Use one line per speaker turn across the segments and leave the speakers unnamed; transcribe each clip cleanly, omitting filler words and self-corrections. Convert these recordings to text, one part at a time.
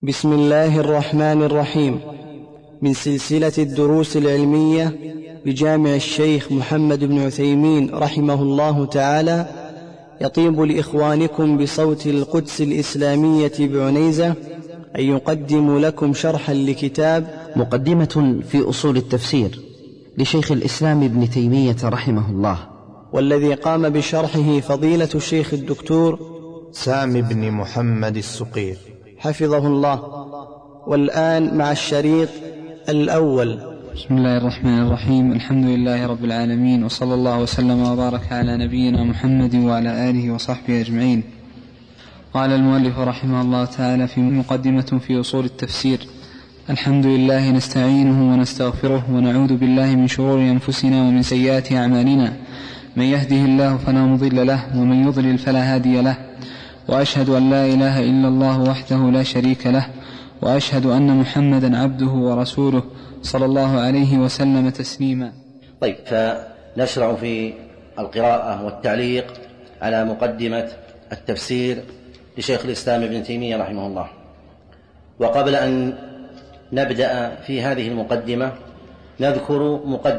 بسم الله الرحمن الرحيم. من سلسلة الدروس العلمية بجامع الشيخ محمد بن عثيمين رحمه الله تعالى، يطيب لإخوانكم بصوت القدس الإسلامية بعنيزة أن يقدم لكم شرحا لكتاب
مقدمة في أصول التفسير لشيخ الإسلام ابن تيمية رحمه الله،
والذي قام بشرحه فضيلة الشيخ الدكتور
سامي بن محمد السقير
حفظه الله. والآن مع الشريط الأول.
بسم الله الرحمن الرحيم. الحمد لله رب العالمين، وصلى الله وسلم وبارك على نبينا محمد وعلى آله وصحبه أجمعين. قال المؤلف رحمه الله تعالى في مقدمة في أصول التفسير: الحمد لله نستعينه ونستغفره ونعوذ بالله من شرور أنفسنا ومن سيئات أعمالنا، من يهده الله فلا مضل له ومن يضلل فلا هادي له، وأشهد أن لا إله إلا الله وحده لا شريك له، وأشهد أن محمدا عبده ورسوله صلى الله عليه وسلم تسليما.
طيب، فنشرع في القراءة والتعليق على مقدمة التفسير لشيخ الإسلام ابن تيمية رحمه الله. وقبل أن نبدأ في هذه المقدمة نذكر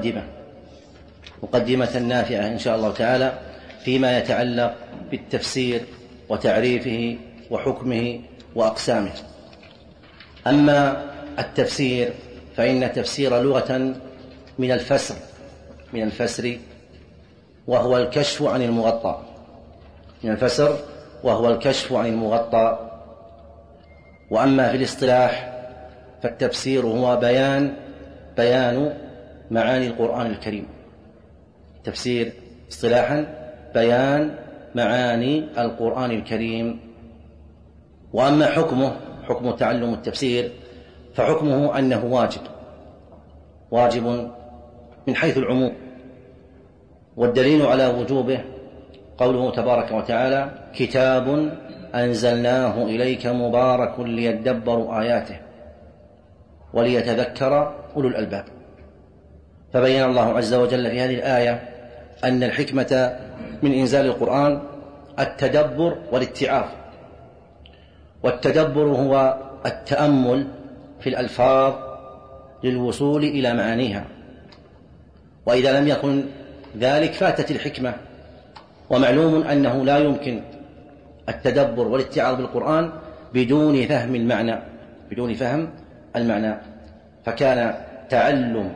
مقدمة نافعة إن شاء الله تعالى فيما يتعلق بالتفسير وتعريفه وحكمه وأقسامه. أما التفسير فإن التفسير لغة من الفسر وهو الكشف عن المغطى، وأما في الاصطلاح فالتفسير هو بيان معاني القرآن الكريم. التفسير اصطلاحا بيان معاني القرآن الكريم. وأما حكم تعلم التفسير فحكمه أنه واجب من حيث العموم، والدليل على وجوبه قوله تبارك وتعالى: كتاب أنزلناه إليك مبارك ليدبروا آياته وليتذكر أولو الألباب. فبين الله عز وجل في هذه الآية أن الحكمة من إنزال القرآن التدبر والاتعاظ. والتدبر هو التأمل في الألفاظ للوصول إلى معانيها، وإذا لم يكن ذلك فاتت الحكمة. ومعلوم أنه لا يمكن التدبر والاتعاظ بالقرآن بدون فهم المعنى، فكان تعلم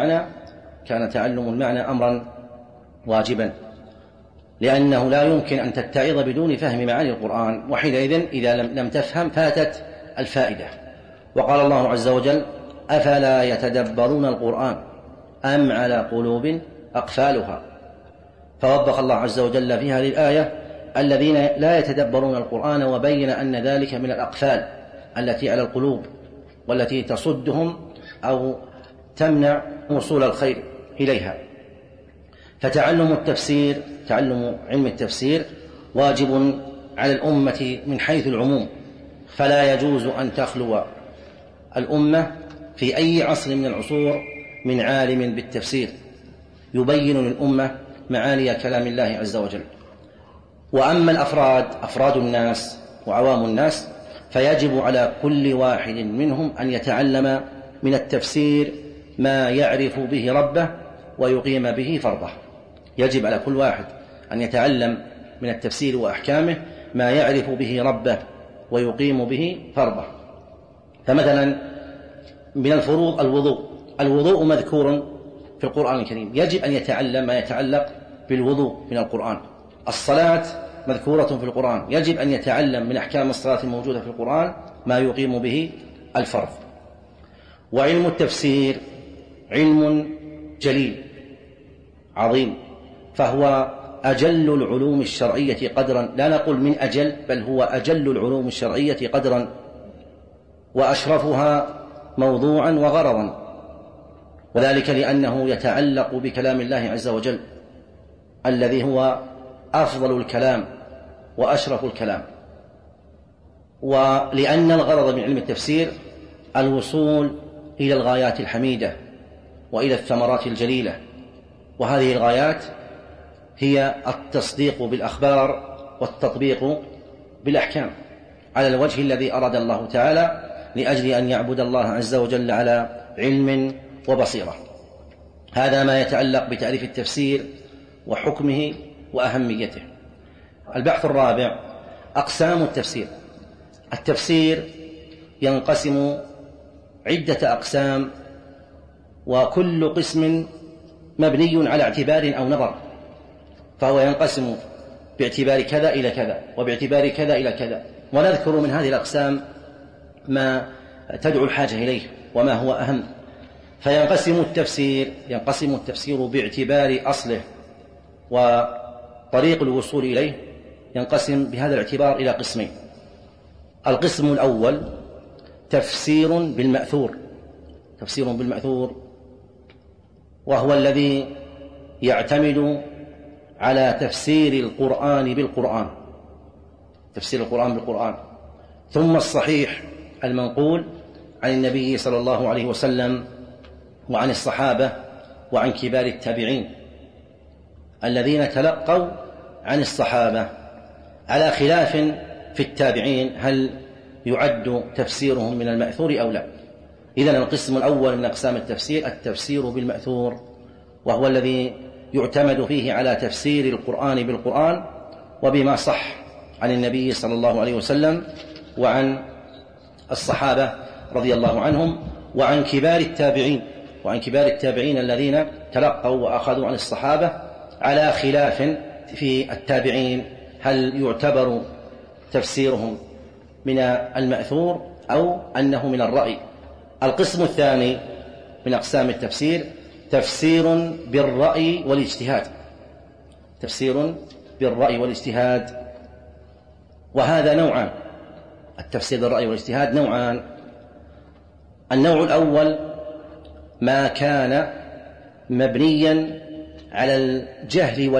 المعنى أمرا واجبا، لأنه لا يمكن أن تتعظ بدون فهم معاني القرآن، وحينئذ إذا لم تفهم فاتت الفائدة. وقال الله عز وجل: أفلا يتدبرون القرآن أم على قلوب أقفالها. فوبخ الله عز وجل في هذه الآية الذين لا يتدبرون القرآن، وبين أن ذلك من الأقفال التي على القلوب والتي تصدهم أو تمنع وصول الخير إليها. فتعلم علم التفسير واجب على الأمة من حيث العموم، فلا يجوز أن تخلو الأمة في أي عصر من العصور من عالم بالتفسير يبين للأمة معاني كلام الله عز وجل. وأما أفراد الناس وعوام الناس فيجب على كل واحد منهم أن يتعلم من التفسير ما يعرف به ربه ويقيم به فرضه. يجب على كل واحد أن يتعلم من التفسير وأحكامه ما يعرف به ربه ويقيم به فرضه. فمثلا من الفروض الوضوء مذكور في القرآن الكريم، يجب أن يتعلم ما يتعلق بالوضوء من القرآن. الصلاة مذكورة في القرآن، يجب أن يتعلم من أحكام الصلاة الموجودة في القرآن ما يقيم به الفرض. وعلم التفسير علم جليل عظيم، فهو أجل العلوم الشرعية قدرا، لا نقول من أجل، بل هو أجل العلوم الشرعية قدرا وأشرفها موضوعا وغرضا، وذلك لأنه يتعلق بكلام الله عز وجل الذي هو أفضل الكلام وأشرف الكلام. ولأن الغرض من علم التفسير الوصول إلى الغايات الحميدة وإلى الثمرات الجليلة، وهذه الغايات هي التصديق بالأخبار والتطبيق بالأحكام على الوجه الذي أراد الله تعالى لأجل أن يعبد الله عز وجل على علم وبصيرة. هذا ما يتعلق بتعريف التفسير وحكمه وأهميته. البحث الرابع: أقسام التفسير. التفسير ينقسم عدة أقسام، وكل قسم مبني على اعتبار أو نظر، فهو ينقسم باعتبار كذا إلى كذا، وباعتبار كذا إلى كذا، ونذكر من هذه الأقسام ما تدعو الحاجة إليه وما هو أهم. فينقسم التفسير باعتبار أصله وطريق الوصول إليه، ينقسم بهذا الاعتبار إلى قسمين. القسم الأول تفسير بالمأثور، وهو الذي يعتمد على تفسير القرآن بالقرآن، ثم الصحيح المنقول عن النبي صلى الله عليه وسلم وعن الصحابة وعن كبار التابعين الذين تلقوا عن الصحابة، على خلاف في التابعين هل يعد تفسيرهم من المأثور أو لا. إذن القسم الأول من أقسام التفسير بالمأثور، وهو الذي يعتمد فيه على تفسير القرآن بالقرآن وبما صح عن النبي صلى الله عليه وسلم وعن الصحابة رضي الله عنهم وعن كبار التابعين الذين تلقوا وأخذوا عن الصحابة، على خلاف في التابعين هل يعتبر تفسيرهم من المأثور أو أنه من الرأي. القسم الثاني من أقسام التفسير تفسير بالرأي والاجتهاد، وهذا نوعان. التفسير بالرأي والاجتهاد نوعان. النوع الأول ما كان مبنيا على الجهل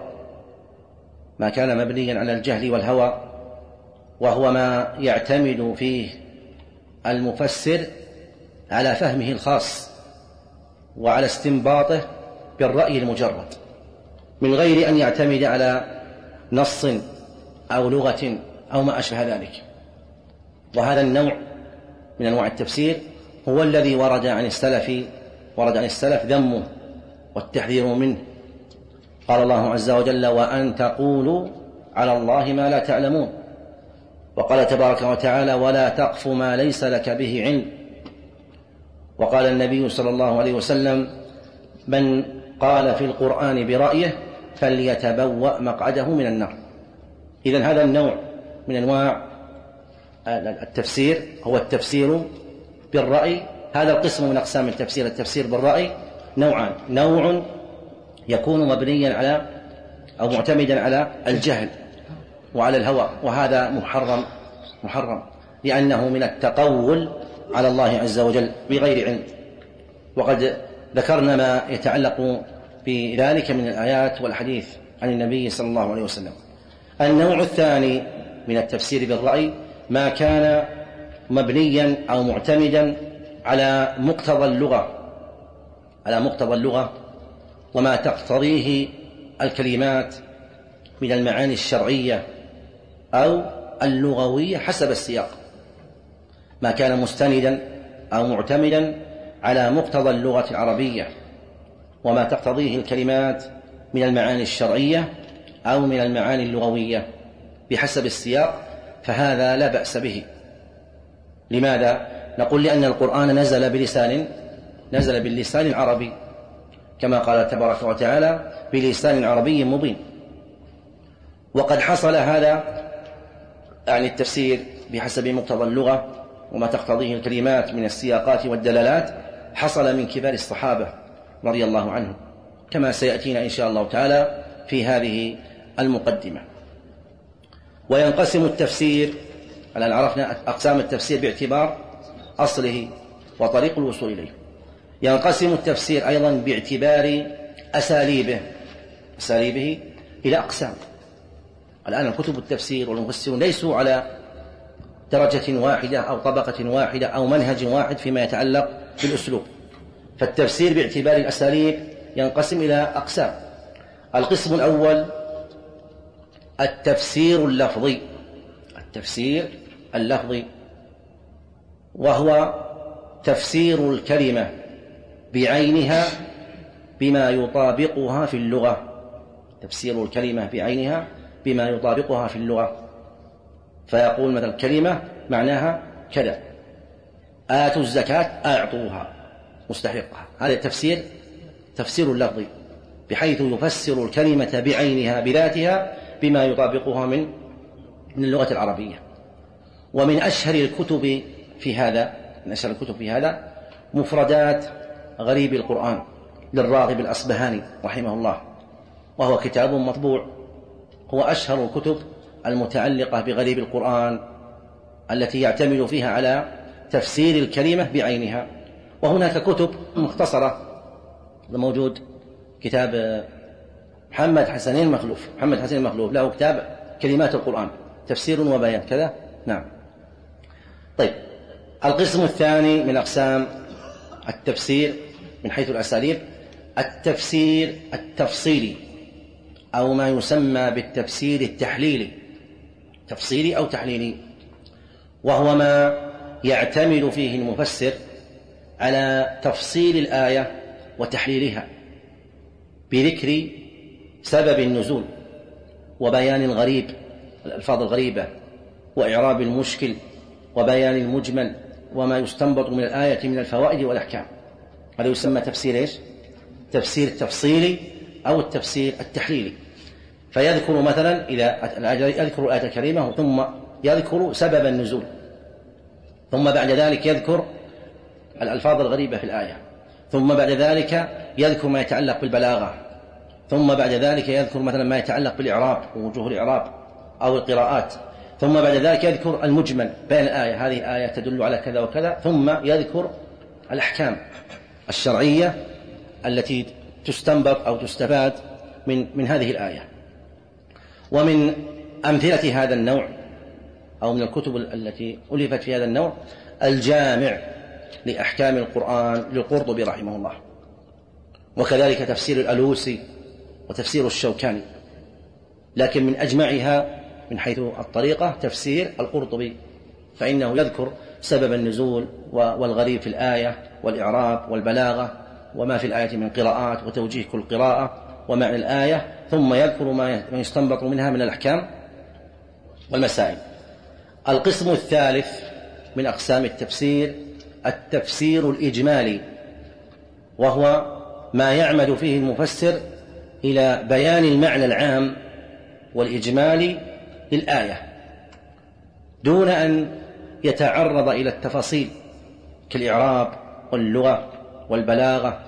والهوى، وهو ما يعتمد فيه المفسر على فهمه الخاص وعلى استنباطه بالرأي المجرد، من غير أن يعتمد على نص أو لغة أو ما أشبه ذلك. وهذا النوع من أنواع التفسير هو الذي ورد عن السلف ذمه والتحذير منه. قال الله عز وجل: وأن تقولوا على الله ما لا تعلمون. وقال تبارك وتعالى: ولا تقف ما ليس لك به علم. وقال النبي صلى الله عليه وسلم: من قال في القرآن برأيه فليتبوأ مقعده من النار. إذن هذا النوع من أنواع التفسير هو التفسير بالرأي. هذا القسم من أقسام التفسير بالرأي نوعان: نوع يكون مبنيا على أو معتمدا على الجهل وعلى الهوى، وهذا محرم لأنه من التقول على الله عز وجل بغير علم، وقد ذكرنا ما يتعلق بذلك من الآيات والحديث عن النبي صلى الله عليه وسلم. النوع الثاني من التفسير بالرأي ما كان مبنيا أو معتمدا على مقتضى اللغة وما تقتضيه الكلمات من المعاني الشرعية أو اللغوية حسب السياق. ما كان مستندا أو معتمدا على مقتضى اللغة العربية وما تقتضيه الكلمات من المعاني الشرعية أو من المعاني اللغوية بحسب السياق، فهذا لا بأس به. لماذا؟ نقول لأن القرآن نزل باللسان العربي، كما قال تبارك وتعالى: بلسان عربي مبين. وقد حصل هذا عن التفسير بحسب مقتضى اللغة وما تقتضيه الكلمات من السياقات والدلالات، حصل من كبار الصحابة رضي الله عنهم، كما سيأتينا إن شاء الله تعالى في هذه المقدمة. وينقسم التفسير، الآن عرفنا أقسام التفسير باعتبار أصله وطريق الوصول إليه. ينقسم التفسير أيضا باعتبار أساليبه إلى أقسام. الآن الكتب التفسير والمفسرون ليسوا على درجة واحدة أو طبقة واحدة أو منهج واحد فيما يتعلق بالأسلوب، فالتفسير باعتبار الأساليب ينقسم إلى أقسام. القسم الأول التفسير اللفظي، وهو تفسير الكلمة بعينها بما يطابقها في اللغة، تفسير الكلمة بعينها بما يطابقها في اللغة. فيقول مثلا كلمة معناها كذا، آتوا الزكاة أعطوها مستحقها، هذا تفسير اللفظي بحيث يفسر الكلمة بعينها بذاتها بما يطابقها من اللغة العربية. ومن أشهر الكتب في هذا مفردات غريب القرآن للراغب الأصبهاني رحمه الله، وهو كتاب مطبوع، هو أشهر الكتب المتعلقة بغريب القرآن التي يعتمد فيها على تفسير الكلمة بعينها. وهناك كتب مختصرة، موجود كتاب محمد حسن المخلوف له كتاب كلمات القرآن تفسير وبيان كذا. نعم. طيب، القسم الثاني من أقسام التفسير من حيث الأساليب التفسير التفصيلي، أو ما يسمى بالتفسير التحليلي، تفصيلي أو تحليلي، وهو ما يعتمد فيه المفسر على تفصيل الآية وتحليلها بذكر سبب النزول وبيان الغريب، الألفاظ الغريبة، وإعراب المشكل، وبيان المجمل، وما يستنبط من الآية من الفوائد والأحكام. هذا يسمى تفسير إيش؟ تفسير التفصيلي أو التفسير التحليلي. فيذكر مثلا يذكر الآية الكريمة ثم يذكر سبب النزول، ثم بعد ذلك يذكر الألفاظ الغريبة في الآية، ثم بعد ذلك يذكر ما يتعلق بالبلاغة، ثم بعد ذلك يذكر مثلا ما يتعلق بالإعراب ووجوه الإعراب أو القراءات، ثم بعد ذلك يذكر المجمل بين الآية، هذه الآية تدل على كذا وكذا، ثم يذكر الأحكام الشرعية التي تستنبط أو تستفاد من هذه الآية. ومن أمثلة هذا النوع أو من الكتب التي ألفت في هذا النوع الجامع لأحكام القرآن للقرطبي رحمه الله، وكذلك تفسير الألوسي وتفسير الشوكاني، لكن من أجمعها من حيث الطريقة تفسير القرطبي، فإنه يذكر سبب النزول والغريب في الآية والإعراب والبلاغة وما في الآية من قراءات وتوجيه كل قراءة ومعنى الآية، ثم يذكر ما يستنبط منها من الأحكام والمسائل. القسم الثالث من أقسام التفسير التفسير الإجمالي، وهو ما يعمد فيه المفسر إلى بيان المعنى العام والإجمالي للآية دون أن يتعرض إلى التفاصيل كالإعراب واللغة والبلاغة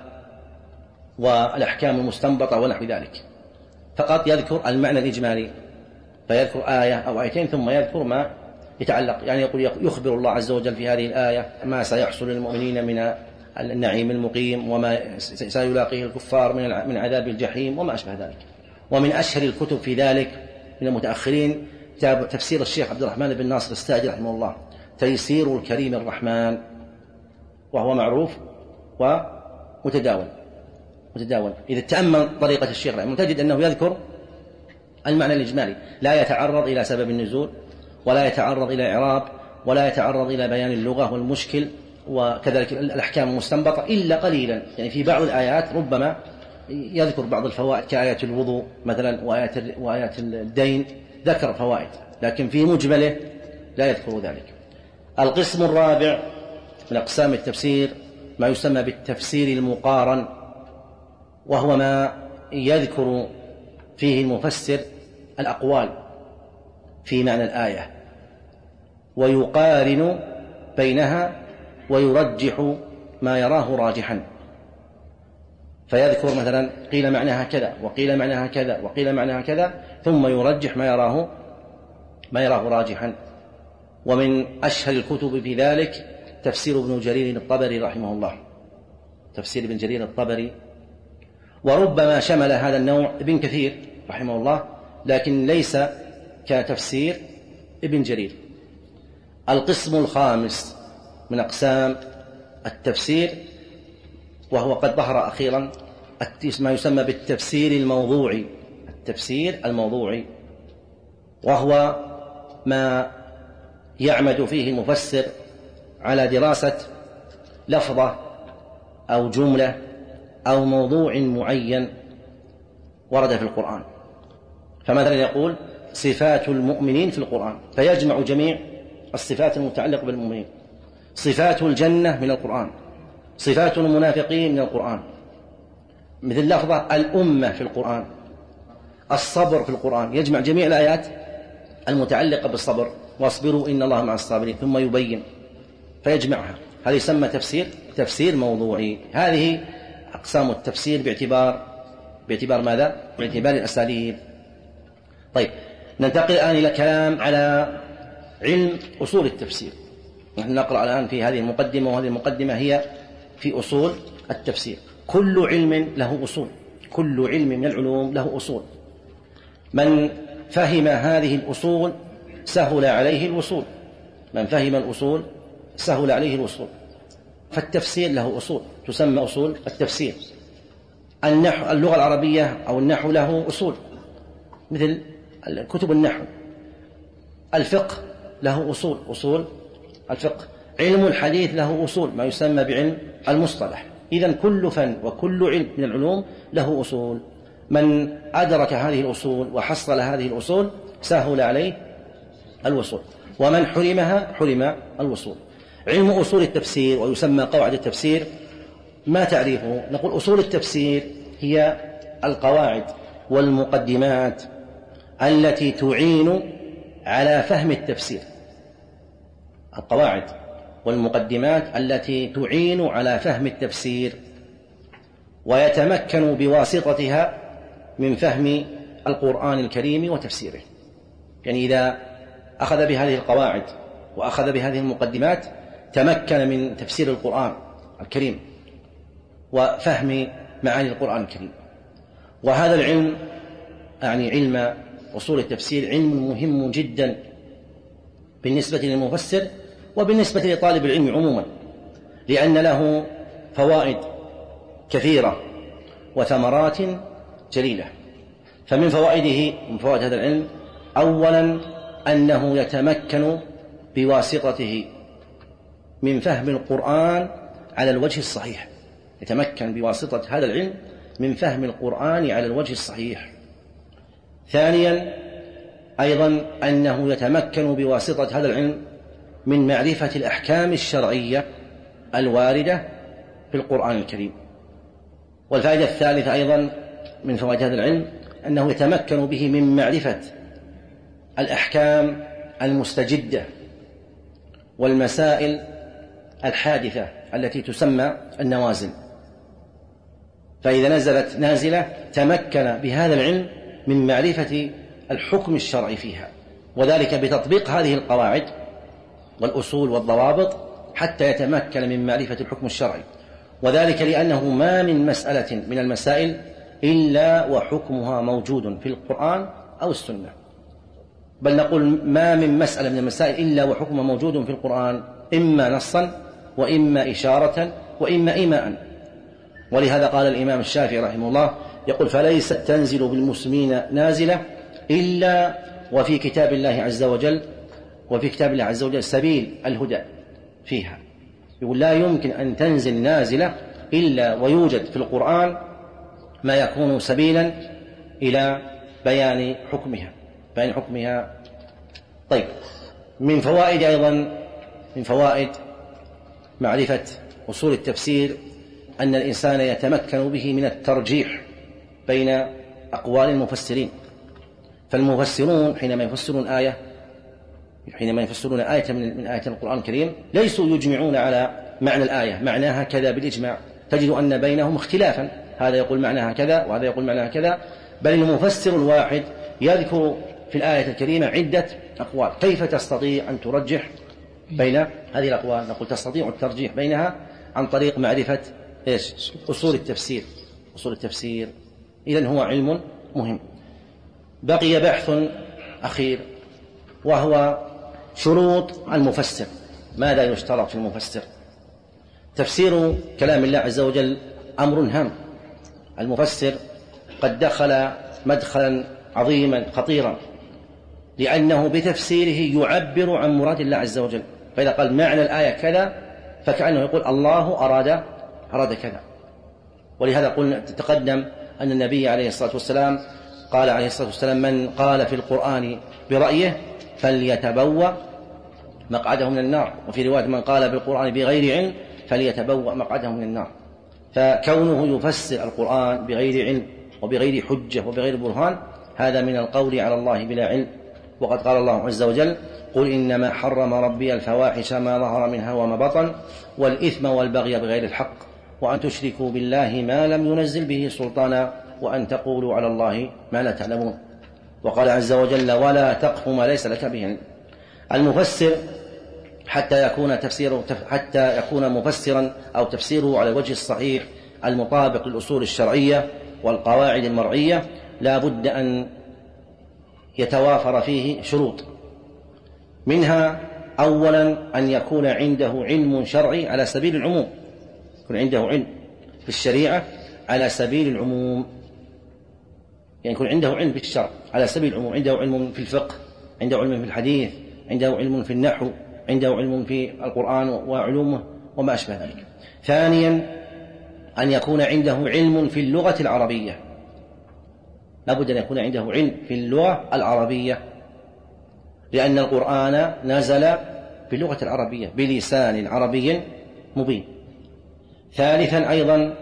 والأحكام المستنبطة ونحو ذلك، فقط يذكر المعنى الإجمالي، فيذكر آية أو آيتين ثم يذكر ما يتعلق، يعني يقول يخبر الله عز وجل في هذه الآية ما سيحصل للمؤمنين من النعيم المقيم وما سيلاقيه الكفار من عذاب الجحيم وما أشبه ذلك. ومن أشهر الكتب في ذلك من المتأخرين كتاب تفسير الشيخ عبد الرحمن بن ناصر الساعدي رحمه الله تيسير الكريم الرحمن، وهو معروف ومتداول. إذا تأمل طريقة الشيخ رحمه تجد أنه يذكر المعنى الإجمالي، لا يتعرض إلى سبب النزول، ولا يتعرض إلى إعراب، ولا يتعرض إلى بيان اللغة والمشكل، وكذلك الأحكام المستنبطة إلا قليلا. يعني في بعض الآيات ربما يذكر بعض الفوائد كآية الوضوء مثلا وآيات الدين، ذكر فوائد، لكن في مجمله لا يذكر ذلك. القسم الرابع من أقسام التفسير ما يسمى بالتفسير المقارن، وهو ما يذكر فيه المفسر الأقوال في معنى الآية ويقارن بينها ويرجح ما يراه راجحا، فيذكر مثلا قيل معناها كذا وقيل معناها كذا وقيل معناها كذا، ثم يرجح ما يراه راجحا. ومن أشهر الكتب في ذلك تفسير ابن جرير الطبري رحمه الله، تفسير ابن جرير الطبري، وربما شمل هذا النوع ابن كثير رحمه الله، لكن ليس كتفسير ابن جرير. القسم الخامس من أقسام التفسير وهو قد ظهر أخيرا ما يسمى بالتفسير الموضوعي، التفسير الموضوعي، وهو ما يعمد فيه المفسر على دراسة لفظة أو جملة أو موضوع معين ورد في القرآن. فمثلا يقول صفات المؤمنين في القرآن، فيجمع جميع الصفات المتعلقة بالمؤمنين. صفات الجنة من القرآن، صفات المنافقين من القرآن، مثل لفظة الأمة في القرآن، الصبر في القرآن، يجمع جميع الآيات المتعلقة بالصبر، واصبروا إن الله مع الصابرين، ثم يبين فيجمعها. هذا يسمى تفسير موضوعي. هذه أقسام التفسير باعتبار ماذا؟ باعتبار الأساليب. طيب، ننتقل الآن إلى كلام على علم أصول التفسير. نحن نقرأ الآن في هذه المقدمة، وهذه المقدمة هي في أصول التفسير. كل علم له أصول، كل علم من العلوم له أصول. من فهم هذه الأصول سهل عليه الوصول، من فهم الأصول سهل عليه الوصول. فالتفسير له أصول تسمى أصول التفسير. النحو، اللغة العربية أو النحو له أصول مثل كتب النحو. الفقه له أصول الفقه. علم الحديث له أصول، ما يسمى بعلم المصطلح. إذن كل فن وكل علم من العلوم له أصول. من أدرك هذه الأصول وحصل هذه الأصول سهل عليه الوصول، ومن حرمها حرم الوصول. علم أصول التفسير ويسمى قواعد التفسير، ما تعريفه؟ نقول أصول التفسير هي القواعد والمقدمات التي تعين على فهم التفسير، القواعد والمقدمات التي تعين على فهم التفسير، ويتمكن بواسطتها من فهم القرآن الكريم وتفسيره. يعني إذا أخذ بهذه القواعد وأخذ بهذه المقدمات تمكن من تفسير القرآن الكريم وفهم معاني القرآن الكريم. وهذا العلم، يعني علم أصول التفسير، علم مهم جدا بالنسبة للمفسر وبالنسبة لطالب العلم عموما، لأن له فوائد كثيرة وثمرات جليلة. فمن فوائده، من فوائد هذا العلم، أولا أنه يتمكن بواسطته من فهم القرآن على الوجه الصحيح، يتمكن بواسطة هذا العلم من فهم القرآن على الوجه الصحيح. ثانيا أيضا أنه يتمكن بواسطة هذا العلم من معرفة الأحكام الشرعية الواردة في القرآن الكريم. والفائدة الثالثة أيضا من فوائد هذا العلم أنه يتمكن به من معرفة الأحكام المستجدة والمسائل الحادثة التي تسمى النوازل. فإذا نزلت نازلة تمكن بهذا العلم من معرفة الحكم الشرعي فيها، وذلك بتطبيق هذه القواعد والأصول والضوابط حتى يتمكن من معرفة الحكم الشرعي. وذلك لأنه ما من مسألة من المسائل إلا وحكمها موجود في القرآن أو السنة، بل نقول ما من مسألة من المسائل إلا وحكمها موجود في القرآن، إما نصا وإما إشارة وإما إيماء. ولهذا قال الإمام الشافعي رحمه الله يقول: فليست تنزل بالمسلمين نازلة إلا وفي كتاب الله عز وجل سبيل الهدى فيها. يقول لا يمكن أن تنزل نازلة إلا ويوجد في القرآن ما يكون سبيلا إلى بيان حكمها. طيب، من فوائد أيضا، من فوائد معرفة أصول التفسير أن الإنسان يتمكن به من الترجيح بين أقوال المفسرين. فالمفسرون حينما يفسرون آية من آيات القرآن الكريم ليسوا يجمعون على معنى الآية، معناها كذا بالإجماع، تجد أن بينهم اختلافا، هذا يقول معناها كذا وهذا يقول معناها كذا، بل المفسر الواحد يذكر في الآية الكريمة عدة أقوال. كيف تستطيع أن ترجح بين هذه الأقوال؟ نقول تستطيع الترجيح بينها عن طريق معرفة أصول التفسير. إذن هو علم مهم. بقي بحث أخير وهو شروط المفسر. ماذا يشترط في المفسر؟ تفسير كلام الله عز وجل أمر هام. المفسر قد دخل مدخلا عظيما خطيرا، لأنه بتفسيره يعبر عن مراد الله عز وجل، فإذا قال معنى الآية كذا فكأنه يقول الله أراد كذا. ولهذا قلنا تقدم أن النبي عليه الصلاة والسلام قال عليه الصلاة والسلام من قال في القرآن برأيه فليتبوأ مقعده من النار، وفي رواية من قال بالقرآن بغير علم فليتبوأ مقعده من النار. فكونه يفسر القرآن بغير علم وبغير حجة وبغير برهان هذا من القول على الله بلا علم. وقد قال الله عز وجل قل إنما حرم ربي الفواحش ما ظهر منها وما بطن والإثم والبغي بغير الحق وأن تشركوا بالله ما لم ينزل به سلطانا وأن تقولوا على الله ما لا تعلمون. وقال عز وجل ولا تقف ما ليس لك به علم. المفسر حتى يكون مفسرا أو تفسيره على الوجه الصحيح المطابق للأصول الشرعية والقواعد المرعية لا بد أن يتوافر فيه شروط، منها أولا أن يكون عنده علم شرعي على سبيل العموم، يكون عنده علم في الشريعة على سبيل العموم، يعني يكون عنده علم في الشرع على سبيل العموم، عنده علم في الفقه، عنده علم في الحديث، عنده علم في النحو، عنده علم في القرآن وعلومه وما أشبه ذلك. ثانيا أن يكون عنده علم في اللغة العربية، لا بد أن يكون عنده علم في اللغة العربية لأن القرآن نزل باللغة العربية بلسان عربي مبين. ثالثا أيضا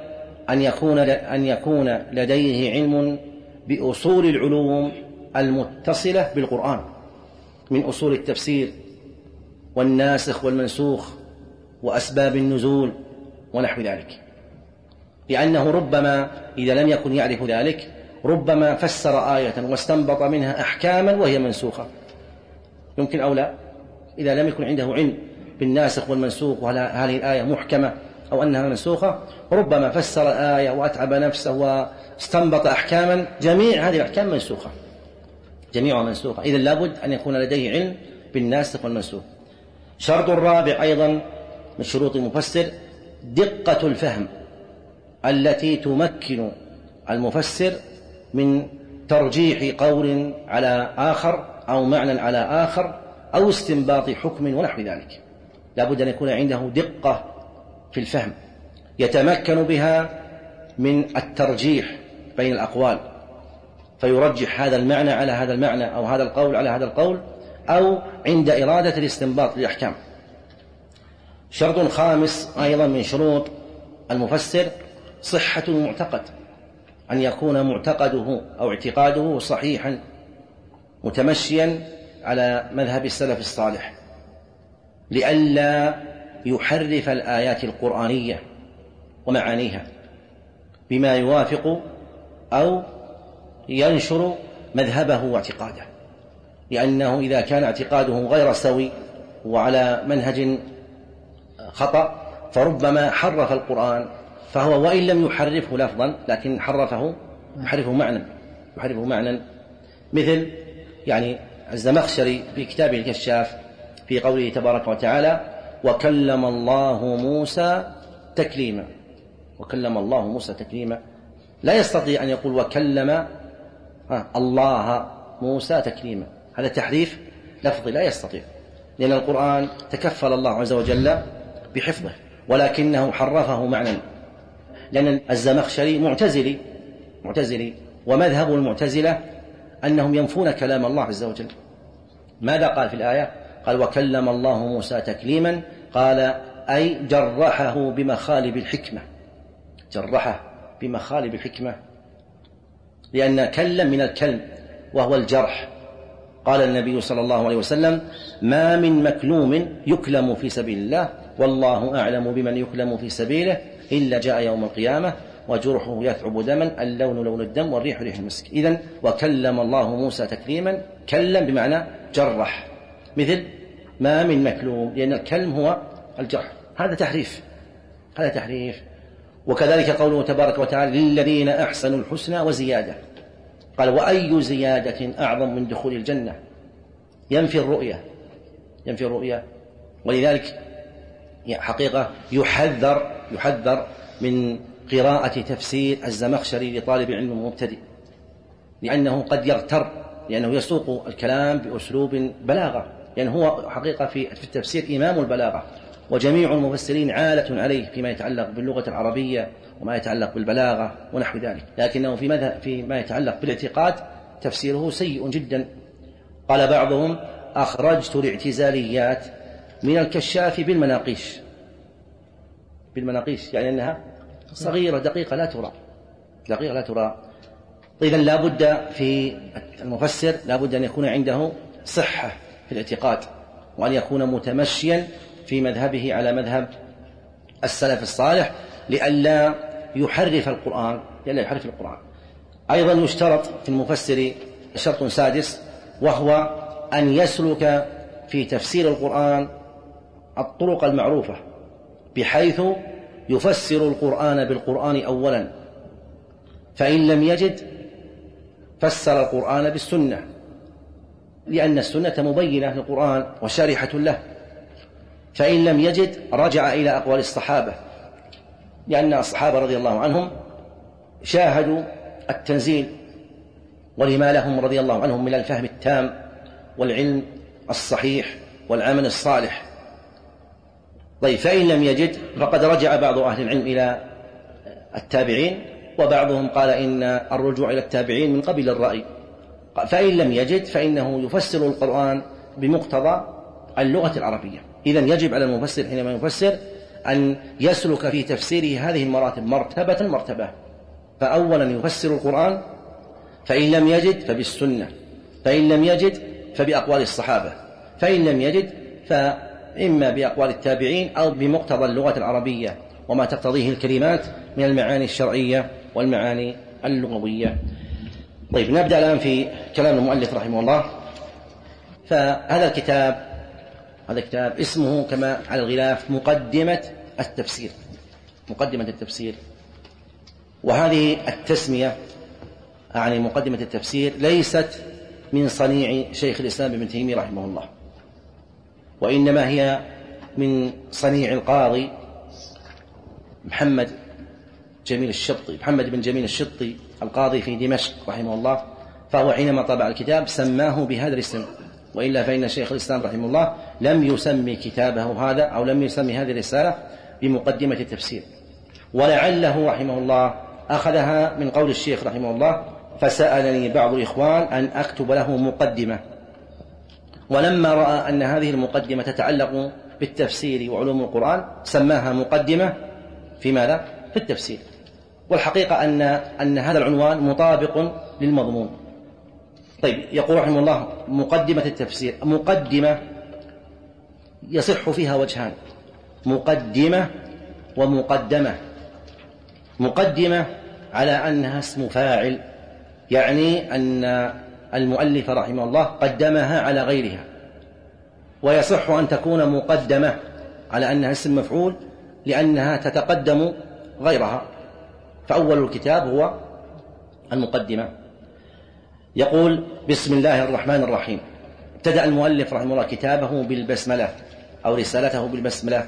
أن يكون لديه علم بأصول العلوم المتصلة بالقرآن من أصول التفسير والناسخ والمنسوخ وأسباب النزول ونحو ذلك، لأنه ربما إذا لم يكن يعرف ذلك ربما فسر آية واستنبط منها أحكاما وهي منسوخة، يمكن أو لا. إذا لم يكن عنده علم بالناسخ والمنسوخ وهل هذه الآية محكمة أو أنها منسوخة ربما فسر الآية وأتعب نفسه واستنبط أحكاما جميع هذه الأحكام منسوخة، جميعها منسوخة. إذن لابد أن يكون لديه علم بالناسخ والمنسوخ. شرط الرابع أيضا من شروط المفسر دقة الفهم التي تمكن المفسر من ترجيح قول على آخر أو معنى على آخر أو استنباط حكم ونحو ذلك. لابد أن يكون عنده دقة في الفهم يتمكن بها من الترجيح بين الأقوال، فيرجح هذا المعنى على هذا المعنى أو هذا القول على هذا القول، أو عند إرادة الاستنباط للأحكام. شرط خامس أيضا من شروط المفسر صحة المعتقد، أن يكون معتقده أو اعتقاده صحيحا متمشيا على مذهب السلف الصالح، لئلا يحرف الآيات القرآنية ومعانيها بما يوافق أو ينشر مذهبه واعتقاده، لأنه إذا كان اعتقاده غير سوي وعلى منهج خطأ فربما حرف القرآن، فهو وإن لم يحرفه لفظا لكن يحرفه معنى، مثل يعني الزمخشري في كتابه الكشاف في قوله تبارك وتعالى وكلم الله موسى تكليما، وكلم الله موسى تكليما، لا يستطيع أن يقول وكلم الله موسى تكليما، هذا تحريف لفظي لا يستطيع، لأن القرآن تكفل الله عز وجل بحفظه ولكنه حرفه معنى، لأن الزمخشري معتزلي ومذهب المعتزلة أنهم ينفون كلام الله عز وجل. ماذا قال في الآية؟ قال وكلم الله موسى تكليما، قال أي جرحه بمخالب الحكمة، جرحه بمخالب الحكمة، لأن كلم من الكلم وهو الجرح. قال النبي صلى الله عليه وسلم ما من مكلوم يكلم في سبيل الله والله أعلم بمن يكلم في سبيله إلا جاء يوم القيامة وجرحه يثعب دما اللون لون الدم والريح ريح المسك. إذن وكلم الله موسى تكليما، كلم بمعنى جرح، مثل ما من مكلوم، لأن الكلم هو الجرح، هذا تحريف. وكذلك قوله تبارك وتعالى للذين أحسنوا الحسنى وزيادة، قال وأي زيادة أعظم من دخول الجنة، ينفي الرؤية. ولذلك حقيقة يحذر من قراءة تفسير الزمخشري لطالب علم مبتدئ، لأنه قد يغتر، لأنه يسوق الكلام بأسلوب بلاغة يعني هو حقيقة في التفسير إمام البلاغة، وجميع المفسرين عالة عليه فيما يتعلق باللغة العربية وما يتعلق بالبلاغة ونحو ذلك، لكنه فيما يتعلق بالاعتقاد تفسيره سيء جدا. قال بعضهم: أخرجت الاعتزاليات من الكشاف بالمناقيش، يعني أنها صغيرة دقيقة لا ترى. إذا لا بد في المفسر أن يكون عنده صحة في الاعتقاد، وأن يكون متمشيا في مذهبه على مذهب السلف الصالح لئلا يحرف القرآن. أيضا يشترط في المفسر شرط سادس، وهو أن يسلك في تفسير القرآن الطرق المعروفة، بحيث يفسر القرآن بالقرآن أولا، فإن لم يجد فسر القرآن بالسنة، لأن السنة مبينة للقرآن وشارحة له. فإن لم يجد رجع إلى أقوال الصحابة، لأن الصحابة رضي الله عنهم شاهدوا التنزيل، ولما لهم رضي الله عنهم من الفهم التام والعلم الصحيح والعمل الصالح. طيب، فإن لم يجد فقد رجع بعض أهل العلم إلى التابعين، وبعضهم قال إن الرجوع إلى التابعين من قبيل الرأي. فإن لم يجد فإنه يفسر القرآن بمقتضى اللغة العربية. إذن يجب على المفسر حينما يفسر أن يسلك في تفسيره هذه المراتب مرتبة. فأولا يفسر القرآن، فإن لم يجد فبالسنة، فإن لم يجد فبأقوال الصحابة، فإن لم يجد فإما بأقوال التابعين أو بمقتضى اللغة العربية وما تقتضيه الكلمات من المعاني الشرعية والمعاني اللغوية. طيب، نبدأ الآن في كلام المؤلف رحمه الله. فهذا الكتاب اسمه كما على الغلاف مقدمة التفسير. وهذه التسمية يعني مقدمة التفسير ليست من صنيع شيخ الإسلام ابن تيمية رحمه الله، وإنما هي من صنيع القاضي محمد بن جميل الشطي القاضي في دمشق رحمه الله. فهو حينما طبع الكتاب سماه بهذا الاسم، وإلا فإن شيخ الإسلام رحمه الله لم يسمي كتابه هذا أو لم يسمي هذه الرسالة بمقدمة التفسير. ولعله رحمه الله أخذها من قول الشيخ رحمه الله: فسألني بعض الإخوان أن أكتب له مقدمة. ولما رأى أن هذه المقدمة تتعلق بالتفسير وعلوم القرآن سماها مقدمة في ماذا؟ في التفسير. والحقيقة أن هذا العنوان مطابق للمضمون. طيب، يقول رحمه الله: مقدمة التفسير. مقدمة يصح فيها وجهان: مقدمة ومقدمة. مقدمة على أنها اسم فاعل، يعني أن المؤلف رحمه الله قدمها على غيرها، ويصح أن تكون مقدمة على أنها اسم مفعول لأنها تتقدم غيرها، فأول الكتاب هو المقدمة. يقول: بسم الله الرحمن الرحيم. ابتدأ المؤلف رحمه الله كتابه بالبسملة أو رسالته بالبسملة،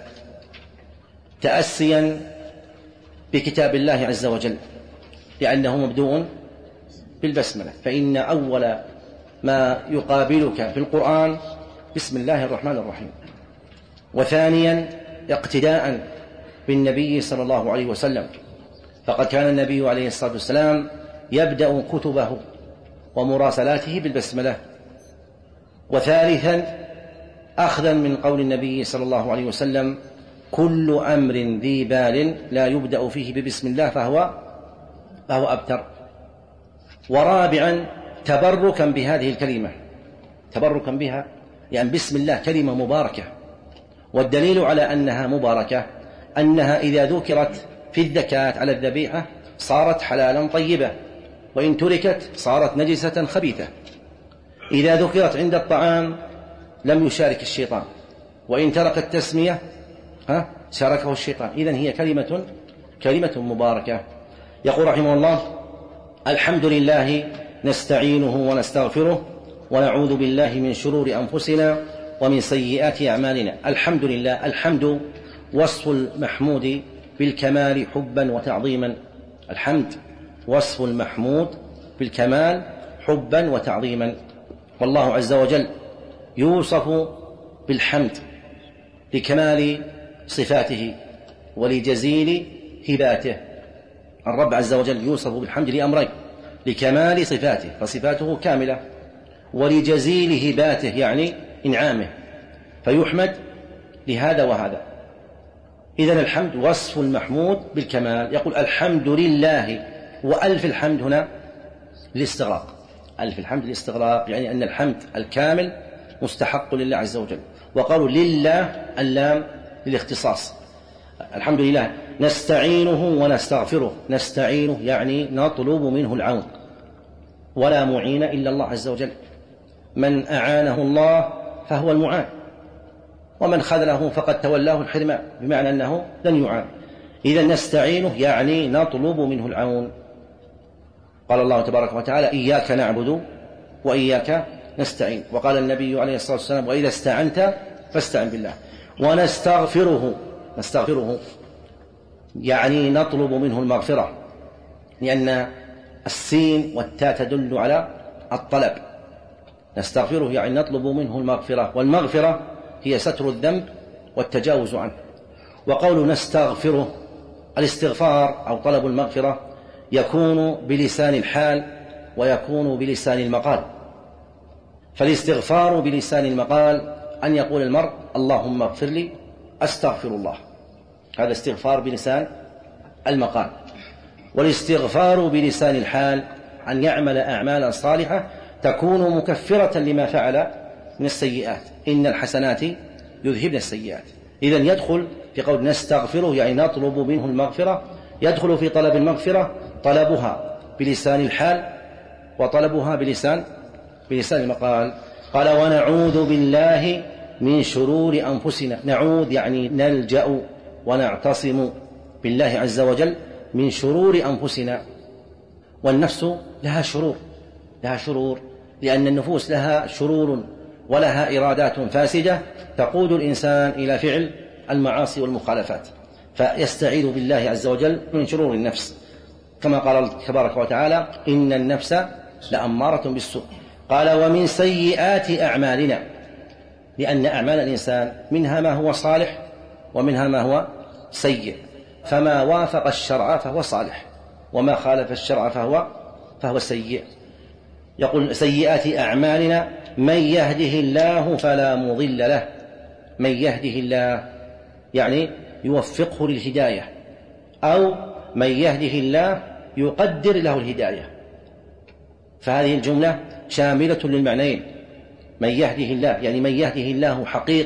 تأسيا بكتاب الله عز وجل، لأنه مبدوء بالبسملة، فإن أول ما يقابلك في القرآن بسم الله الرحمن الرحيم. وثانيا اقتداء بالنبي صلى الله عليه وسلم، فقد كان النبي عليه الصلاة والسلام يبدأ كتبه ومراسلاته بالبسملة. وثالثا أخذا من قول النبي صلى الله عليه وسلم: كل أمر ذي بال لا يبدأ فيه ببسم الله فهو أبتر. ورابعا تبركا بهذه الكلمة، تبركا بها، يعني بسم الله كلمة مباركة، والدليل على أنها مباركة أنها إذا ذكرت في الزكاة على الذبيحة صارت حلالا طيبة، وإن تركت صارت نجسة خبيثة. إذا ذكرت عند الطعام لم يشارك الشيطان، وإن ترك التسمية شاركه الشيطان. إذن هي كلمة مباركة. يقول رحمه الله: الحمد لله نستعينه ونستغفره ونعوذ بالله من شرور أنفسنا ومن سيئات أعمالنا. الحمد لله. الحمد وصف المحمود بالكمال حبا وتعظيما. الحمد وصف المحمود بالكمال حبا وتعظيما. والله عز وجل يوصف بالحمد لكمال صفاته ولجزيل هباته. الرب عز وجل يوصف بالحمد لأمرين: لكمال صفاته فصفاته كاملة، ولجزيل هباته يعني إنعامه، فيحمد لهذا وهذا. إذن الحمد وصف المحمود بالكمال. يقول الحمد لله، وألف الحمد هنا للاستغراق، ألف الحمد للاستغراق، يعني أن الحمد الكامل مستحق لله عز وجل. وقالوا لله اللام للاختصاص. الحمد لله نستعينه ونستغفره، نستعينه يعني نطلب منه العون، ولا معين إلا الله عز وجل، من أعانه الله فهو المعان، ومن خذله فقد تولاه الحرمان، بمعنى أنه لن يعان. إذا نستعينه يعني نطلب منه العون. قال الله تبارك وتعالى إياك نعبد وإياك نستعين، وقال النبي عليه الصلاة والسلام وإذا استعنت فاستعن بالله. ونستغفره، نستغفره يعني نطلب منه المغفرة، لأن السين والتاء تدل على الطلب. نستغفره يعني نطلب منه المغفرة، والمغفرة هي ستر الذنب والتجاوز عنه. وقول نستغفره، الاستغفار أو طلب المغفرة يكون بلسان الحال ويكون بلسان المقال. فالاستغفار بلسان المقال أن يقول المرء اللهم اغفر لي أستغفر الله، هذا استغفار بلسان المقال. والاستغفار بلسان الحال أن يعمل أعمالا صالحة تكون مكفرة لما فعل من السيئات، إن الحسنات يذهبن السيئات. إذن يدخل في قول نستغفره يعني نطلب منه المغفرة، يدخل في طلب المغفرة طلبها بلسان الحال وطلبها بلسان المقال. قال ونعوذ بالله من شرور أنفسنا، نعوذ يعني نلجأ ونعتصم بالله عز وجل من شرور أنفسنا. والنفس لها شرور لأن النفوس لها شرور ولها إرادات فاسدة تقود الإنسان إلى فعل المعاصي والمخالفات، فيستعيذ بالله عز وجل من شرور النفس، كما قال تبارك وتعالى إن النفس لأمارة بالسوء. قال ومن سيئات أعمالنا، لأن أعمال الإنسان منها ما هو صالح ومنها ما هو سيء، فما وافق الشرع فهو صالح، وما خالف الشرع فهو سيء. يقول سيئات أعمالنا من يهده الله فلا مضل له، من يهده الله يعني يوفقه للهداية، أو من يهده الله يقدر له الهداية، فهذه الجملة شاملة للمعنيين. من يهده الله يعني من يهده الله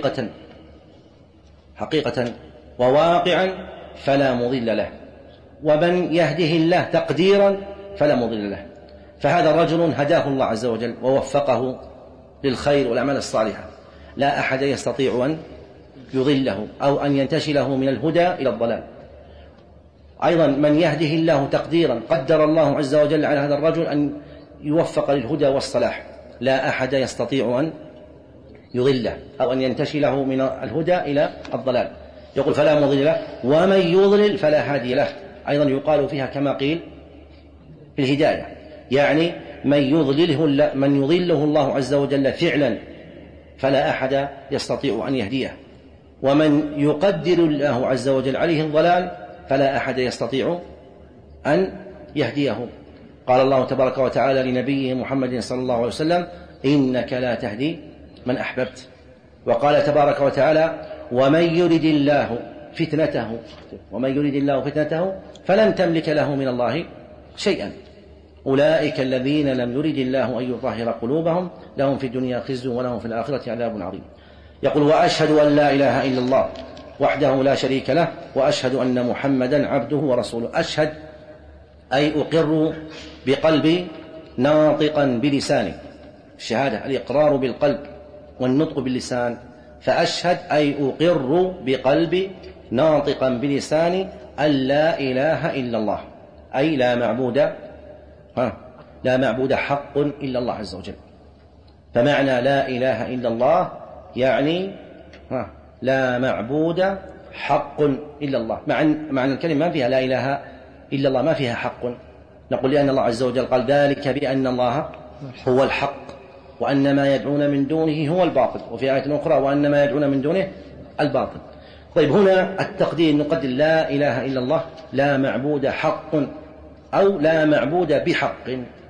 حقيقة وواقعا فلا مضل له، ومن يهده الله تقديرا فلا مضل له. فهذا رجل هداه الله عز وجل ووفقه للخير والأعمال الصالحة، لا أحد يستطيع أن يضله أو أن ينتشله من الهدى إلى الضلال. أيضا من يهده الله تقديرا، قدر الله عز وجل على هذا الرجل أن يوفق للهدى والصلاح، لا أحد يستطيع أن يضله أو أن ينتشله من الهدى إلى الضلال. يقول فلا مضل له، ومن يضلل فلا هادي له. أيضا يقال فيها كما قيل في الهداية، يعني من يضله الله عز وجل فعلا فلا أحد يستطيع أن يهديه، ومن يقدر الله عز وجل عليه الضلال فلا أحد يستطيع أن يهديه. قال الله تبارك وتعالى لنبيه محمد صلى الله عليه وسلم إنك لا تهدي من أحببت. وقال تبارك وتعالى ومن يرد الله فتنته فلن تملك له من الله شيئا، أولئك الذين لم يرد الله أن يطهر قلوبهم لهم في الدنيا خزي ولهم في الآخرة عذاب عظيم. يقول وأشهد أن لا إله إلا الله وحده لا شريك له وأشهد أن محمدا عبده ورسوله. أشهد أي أقر بقلبي ناطقا بلساني، الشهادة الإقرار بالقلب والنطق باللسان، فأشهد أي أقر بقلبي ناطقا بلساني أن لا إله إلا الله، أي لا معبود حق إلا الله عز وجل. فمعنى لا إله إلا الله يعني لا معبود حق إلا الله. معنى الكلمة ما فيها لا إله إلا الله، ما فيها حق. نقول لأن الله عز وجل قال ذلك بأن الله هو الحق وأن ما يدعون من دونه هو الباطل، وفي آية أخرى وأن ما يدعون من دونه الباطل. طيب هنا التقدير نقدر لا إله إلا الله، لا معبود حق أو لا معبود بحق،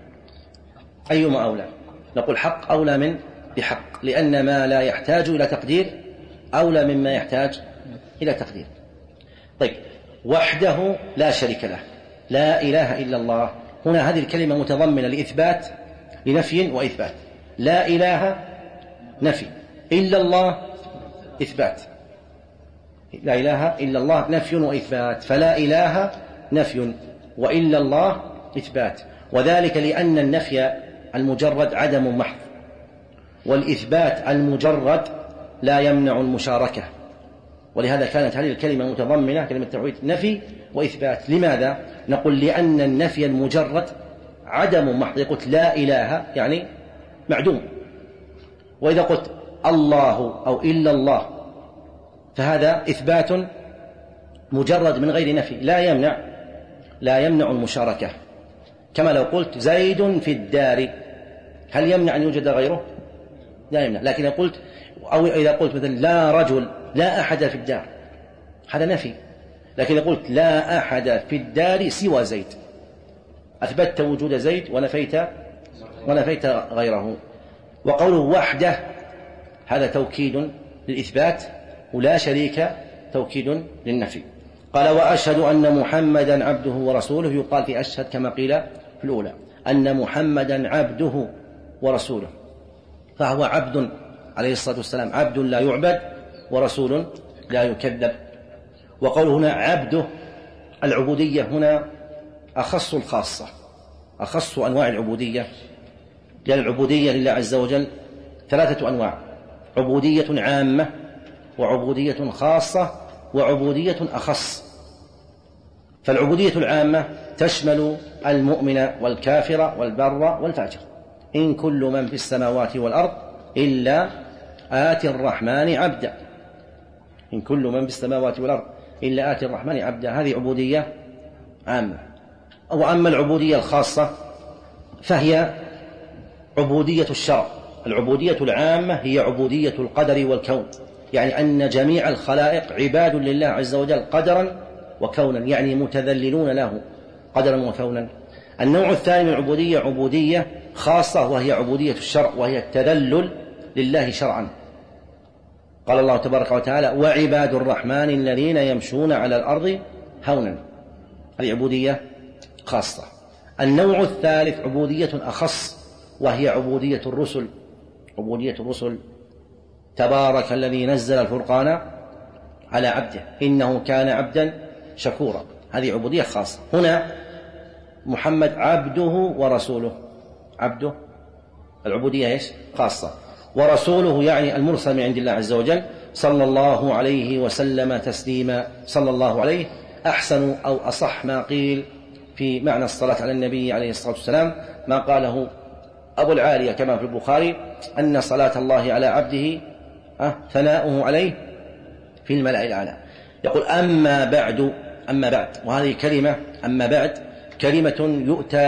أيما أولى؟ نقول حق أولى من بحق، لأن ما لا يحتاج إلى تقدير أولى مما يحتاج إلى تقدير. طيب وحده لا شريك له، لا إله إلا الله، هنا هذه الكلمة متضمنة لإثبات لنفي وإثبات. لا إله نفي، إلا الله إثبات، لا إله إلا الله نفي وإثبات، فلا إله نفي وإلا الله إثبات، وذلك لأن النفي المجرد عدم محض، والإثبات المجرد لا يمنع المشاركة، ولهذا كانت هذه الكلمة متضمنة كلمة التوحيد نفي وإثبات. لماذا؟ نقول لأن النفي المجرد عدم محض، قلت لا إله يعني معدوم، وإذا قلت الله أو إلا الله فهذا إثبات مجرد من غير نفي لا يمنع المشاركة، كما لو قلت زيد في الدار، هل يمنع أن يوجد غيره؟ لا يمنع. لكن قلت أو إذا قلت مثلا لا رجل لا أحد في الدار، هذا نفي. لكن قلت لا أحد في الدار سوى زيد، أثبتت وجود زيد ونفيت غيره. وقوله وحده هذا توكيد للإثبات، ولا شريك توكيد للنفي. قال وأشهد أن محمدا عبده ورسوله، يقال في أشهد كما قيل في الأولى أن محمدا عبده ورسوله، فهو عبد عليه الصلاة والسلام، عبد لا يعبد ورسول لا يكذب. وقوله هنا عبده، العبودية هنا أخص الخاصة، أخص أنواع العبودية، لأن العبودية لله عز وجل 3 أنواع: عبودية عامة، وعبودية خاصة، وعبودية أخص. فالعبودية العامة تشمل المؤمن والكافر والبر والفاجر، إن كل من في السماوات والأرض إلا آتي الرحمن عبدا، إن كل من في السماوات والأرض إلا آتي الرحمن عبدا، هذه عبودية عامة. وأما العبودية الخاصة فهي عبودية الشرع. العبودية العامة هي عبودية القدر والكون، يعني أن جميع الخلائق عباد لله عز وجل قدرا وكونا، يعني متذللون له قدرا وكونا. النوع الثاني من العبودية عبودية خاصة، وهي عبودية الشرع، وهي التذلل لله شرعا. قال الله تبارك وتعالى وعباد الرحمن الذين يمشون على الأرض هونا، هذه عبودية خاصة. النوع الثالث عبودية أخص، وهي عبودية الرسل. عبودية الرسل تبارك الذي نزل الفرقان على عبده إنه كان عبدا شكورا، هذه عبودية خاصة. هنا محمد عبده ورسوله، عبده العبودية إيش؟ خاصة. ورسوله يعني المرسل من عند الله عز وجل، صلى الله عليه وسلم تسليما. صلى الله عليه أحسن أو أصح ما قيل في معنى الصلاة على النبي عليه الصلاة والسلام ما قاله أبو العالية كما في البخاري أن صلاة الله على عبده ثناؤه عليه في الملأ الأعلى. يقول أما بعد، وهذه كلمة أما بعد كلمة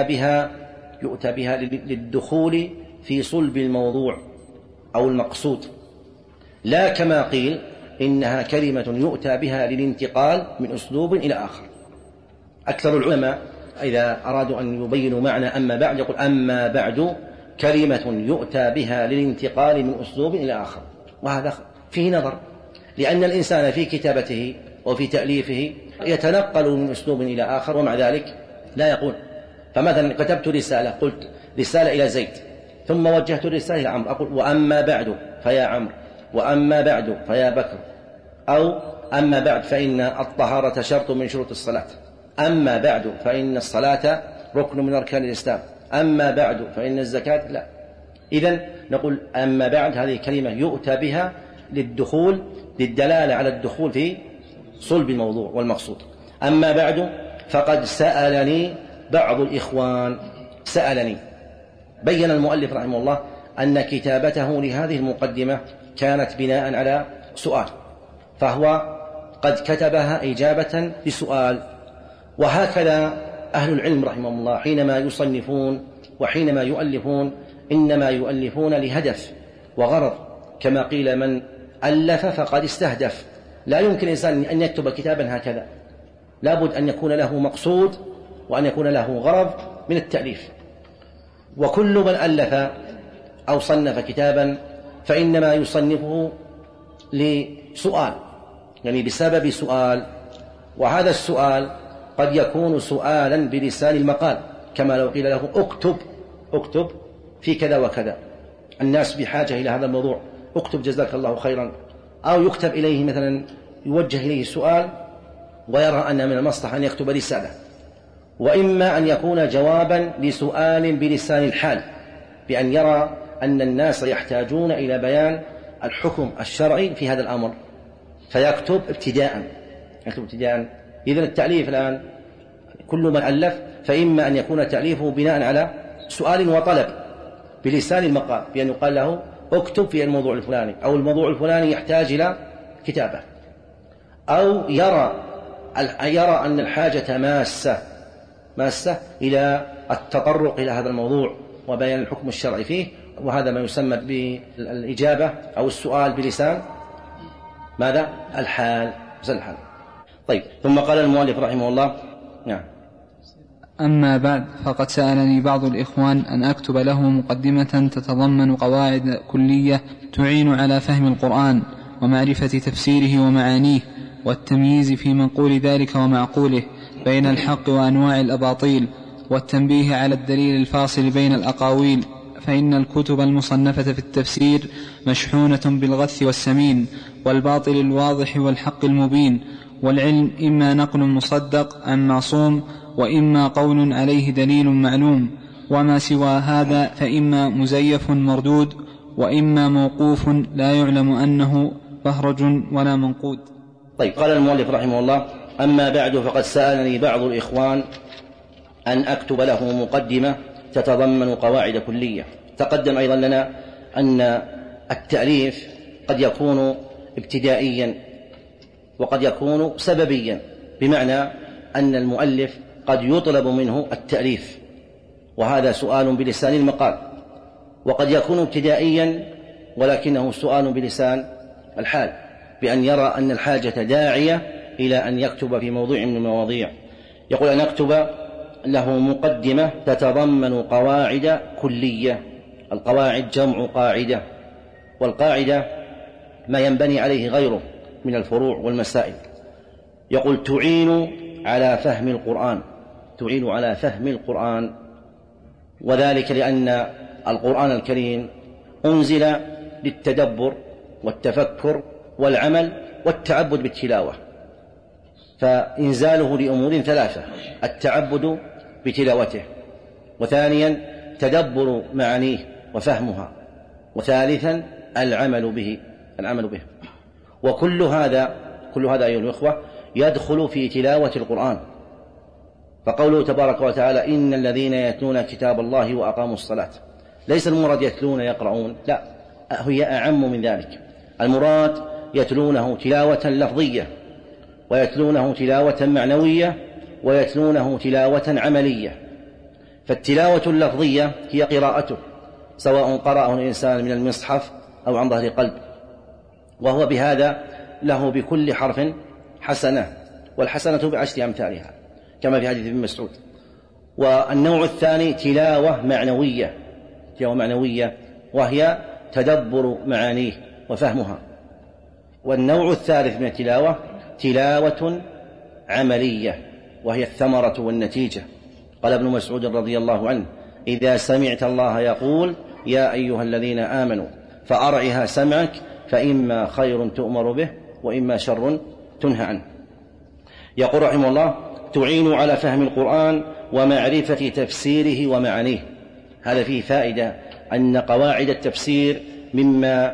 يؤتى بها للدخول في صلب الموضوع أو المقصود، لا كما قيل إنها كلمة يؤتى بها للانتقال من أسلوب إلى آخر. أكثر العلماء إذا أرادوا أن يبينوا معنى أما بعد يقول أما بعد كلمة يؤتى بها للانتقال من أسلوب إلى آخر، وهذا فيه نظر، لأن الإنسان في كتابته وفي تأليفه يتنقل من أسلوب إلى آخر، ومع ذلك لا يقول. فمثلا كتبت رسالة، قلت رسالة إلى زيد، ثم وجهت الرسالة إلى عمرو، أقول وأما بعد فيا عمرو، وأما بعد فيا بكر، أو أما بعد فإن الطهارة شرط من شروط الصلاة، أما بعد فإن الصلاة ركن من أركان الإسلام، أما بعد فإن الزكاة لا. إذن نقول أما بعد هذه كلمة يؤتى بها للدخول، للدلالة على الدخول في صلب الموضوع والمقصود. أما بعد فقد سألني بعض الإخوان، سألني. بين المؤلف رحمه الله أن كتابته لهذه المقدمة كانت بناء على سؤال، فهو قد كتبها إجابة لسؤال. وهكذا أهل العلم رحمهم الله حينما يصنفون وحينما يؤلفون إنما يؤلفون لهدف وغرض، كما قيل من ألف فقد استهدف. لا يمكن الإنسان أن يكتب كتابا هكذا، لابد أن يكون له مقصود وأن يكون له غرض من التأليف. وكل من ألف أو صنف كتابا فإنما يصنفه لسؤال، يعني بسبب سؤال، وهذا السؤال قد يكون سؤالا بلسان المقال، كما لو قيل له اكتب في كذا وكذا، الناس بحاجة إلى هذا الموضوع، اكتب جزاك الله خيرا. أو يكتب إليه مثلا، يوجه إليه السؤال ويرى أن من المصلحة أن يكتب رسالة. وإما أن يكون جوابا لسؤال بلسان الحال، بأن يرى أن الناس يحتاجون إلى بيان الحكم الشرعي في هذا الأمر، فيكتب ابتداء. إذن التأليف الآن كل من ألف فإما أن يكون تأليفه بناء على سؤال وطلب بلسان المقال، بأن يقال له اكتب في الموضوع الفلاني، أو الموضوع الفلاني يحتاج إلى كتابة، أو يرى أن الحاجة ماسة إلى التطرق إلى هذا الموضوع وبيان الحكم الشرعي فيه، وهذا ما يسمى بالإجابة أو السؤال بلسان ماذا؟ الحال. طيب، ثم قال المؤلف رحمه الله: نعم.
أما بعد، فقد سألني بعض الإخوان أن أكتب له مقدمة تتضمن قواعد كلية تعين على فهم القرآن ومعرفة تفسيره ومعانيه، والتمييز في منقول ذلك ومعقوله، بين الحق وأنواع الأباطيل، والتنبيه على الدليل الفاصل بين الأقاويل، فإن الكتب المصنفة في التفسير مشحونة بالغث والسمين، والباطل الواضح والحق المبين، والعلم إما نقل مصدق عن معصوم، وإما قول عليه دليل معلوم، وما سوى هذا فإما مزيف مردود، وإما موقوف لا يعلم أنه فهرج ولا منقود.
طيب، قال المؤلف رحمه الله: أما بعد، فقد سألني بعض الإخوان أن أكتب له مقدمة تتضمن قواعد كلية. تقدم أيضا لنا أن التأليف قد يكون ابتدائيا وقد يكون سببيا، بمعنى أن المؤلف قد يطلب منه التأليف، وهذا سؤال بلسان المقال، وقد يكون ابتدائيا ولكنه سؤال بلسان الحال، بأن يرى أن الحاجة داعية إلى أن يكتب في موضوع من المواضيع. يقول أن أكتب له مقدمة تتضمن قواعد كلية. القواعد جمع قاعدة، والقاعدة ما ينبني عليه غيره من الفروع والمسائل. يقول: تعين على فهم القرآن، وذلك لأن القرآن الكريم أنزل للتدبر والتفكر والعمل والتعبد بالتلاوة، فإنزاله لأمور ثلاثة: التعبد بتلاوته، وثانيا تدبر معانيه وفهمها، وثالثا العمل به. وكل هذا أيها الإخوة يدخل في تلاوة القرآن. فقوله تبارك وتعالى: إن الذين يتلون كتاب الله وأقاموا الصلاة، ليس المراد يتلون يقرؤون، لا، هي أعم من ذلك. المراد يتلونه تلاوة لفظية، ويتلونه تلاوة معنوية، ويتلونه تلاوة عملية. فالتلاوة اللفظية هي قراءته، سواء قرأه الإنسان من المصحف أو عن ظهر قلب، وهو بهذا له بكل حرف حسنة، والحسنة بعشر أمثالها، كما في حديث ابن مسعود. والنوع الثاني تلاوة معنوية، وهي تدبر معانيه وفهمها. والنوع الثالث من التلاوة تلاوة عملية، وهي الثمرة والنتيجة. قال ابن مسعود رضي الله عنه: إذا سمعت الله يقول يا أيها الذين آمنوا فأرعها سمعك، فإما خير تؤمر به وإما شر تنهى عنه. يقول رحمه الله: تعين على فهم القرآن ومعرفة تفسيره ومعانيه. هذا فيه فائدة، أن قواعد التفسير مما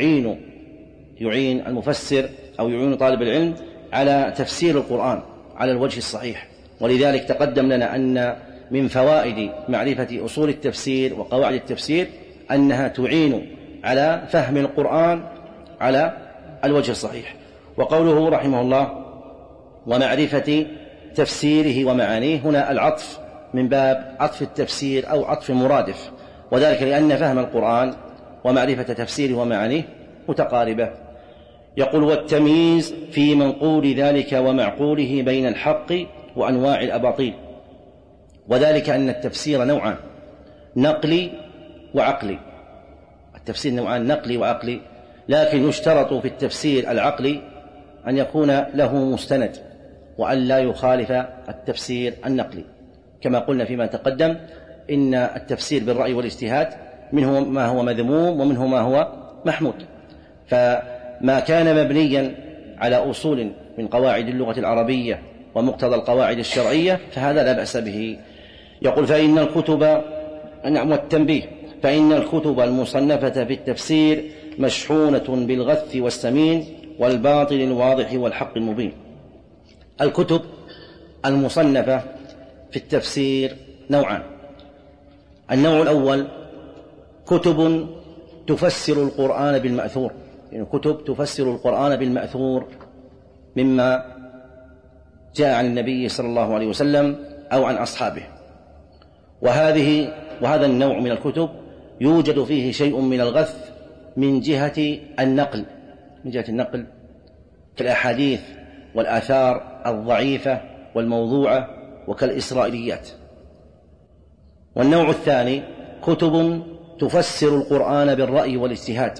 يعين المفسر أو يعين طالب العلم على تفسير القرآن على الوجه الصحيح. ولذلك تقدم لنا أن من فوائد معرفة أصول التفسير وقواعد التفسير أنها تعين على فهم القرآن على الوجه الصحيح. وقوله رحمه الله: ومعرفة تفسيره ومعانيه، هنا العطف من باب عطف التفسير أو عطف مرادف، وذلك لأن فهم القرآن ومعرفة تفسيره ومعانيه متقاربة. يقول: والتمييز في منقول ذلك ومعقوله بين الحق وأنواع الأباطيل، وذلك أن التفسير نوعان: نقلي وعقلي. التفسير نوعان: نقلي وعقلي، لكن يشترط في التفسير العقلي أن يكون له مستند وأن لا يخالف التفسير النقلي، كما قلنا فيما تقدم إن التفسير بالرأي والاجتهاد منه ما هو مذموم ومنه ما هو محمود، فما كان مبنيا على أصول من قواعد اللغة العربية ومقتضى القواعد الشرعية فهذا لا بأس به. يقول: فإن الكتب، والتنبيه، فإن الكتب المصنفة في التفسير مشحونة بالغث والسمين والباطل الواضح والحق المبين. الكتب المصنفة في التفسير نوعان: النوع الأول كتب تفسر القرآن بالمأثور، يعني كتب تفسر القرآن بالمأثور مما جاء عن النبي صلى الله عليه وسلم أو عن أصحابه، وهذا النوع من الكتب يوجد فيه شيء من الغث من جهة النقل كالأحاديث والآثار الضعيفة والموضوعة وكالإسرائيليات. والنوع الثاني كتب تفسر القرآن بالرأي والاجتهاد،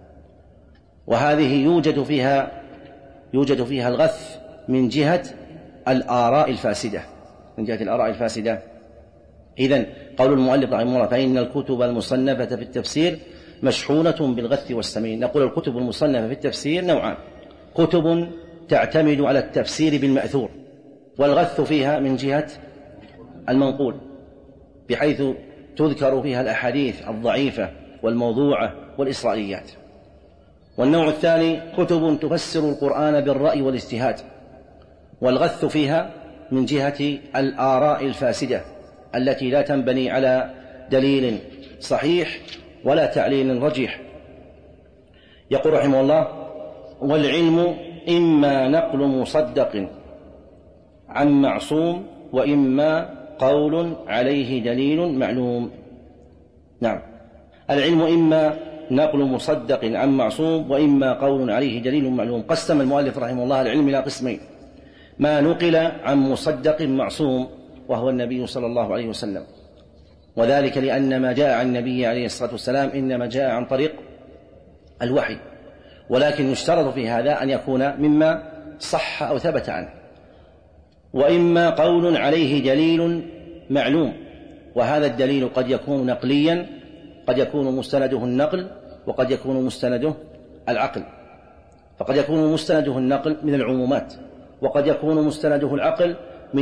وهذه يوجد فيها الغث من جهة الآراء الفاسدة. إذن قول المؤلف رحمه الله: فإن الكتب المصنفة في التفسير مشحونة بالغث والسمين. نقول: الكتب المصنفة في التفسير نوعان: كتب تعتمد على التفسير بالمأثور، والغث فيها من جهة المنقول، بحيث تذكر فيها الأحاديث الضعيفة والموضوعة والإسرائيليات. والنوع الثاني كتب تفسر القرآن بالرأي والاجتهاد، والغث فيها من جهة الآراء الفاسدة التي لا تنبني على دليل صحيح ولا تعليل رجيح. يقول رحمه الله: والعلم إما نقل مصدق عن معصوم، وإما قول عليه دليل معلوم. نعم، العلم إما نقل مصدق عن معصوم، وإما قول عليه دليل معلوم. قسم المؤلف رحمه الله العلم إلى قسمين: ما نقل عن مصدق معصوم وهو النبي صلى الله عليه وسلم، وذلك لأن ما جاء عن النبي عليه الصلاة والسلام إنما جاء عن طريق الوحي، ولكن يشترط في هذا أن يكون مما صح أو ثبت عنه. وإما قول عليه دليل معلوم، وهذا الدليل قد يكون نقليا، قد يكون مستنده النقل، وقد يكون مستنده العقل. فقد يكون مستنده النقل من العمومات، وقد يكون مستنده العقل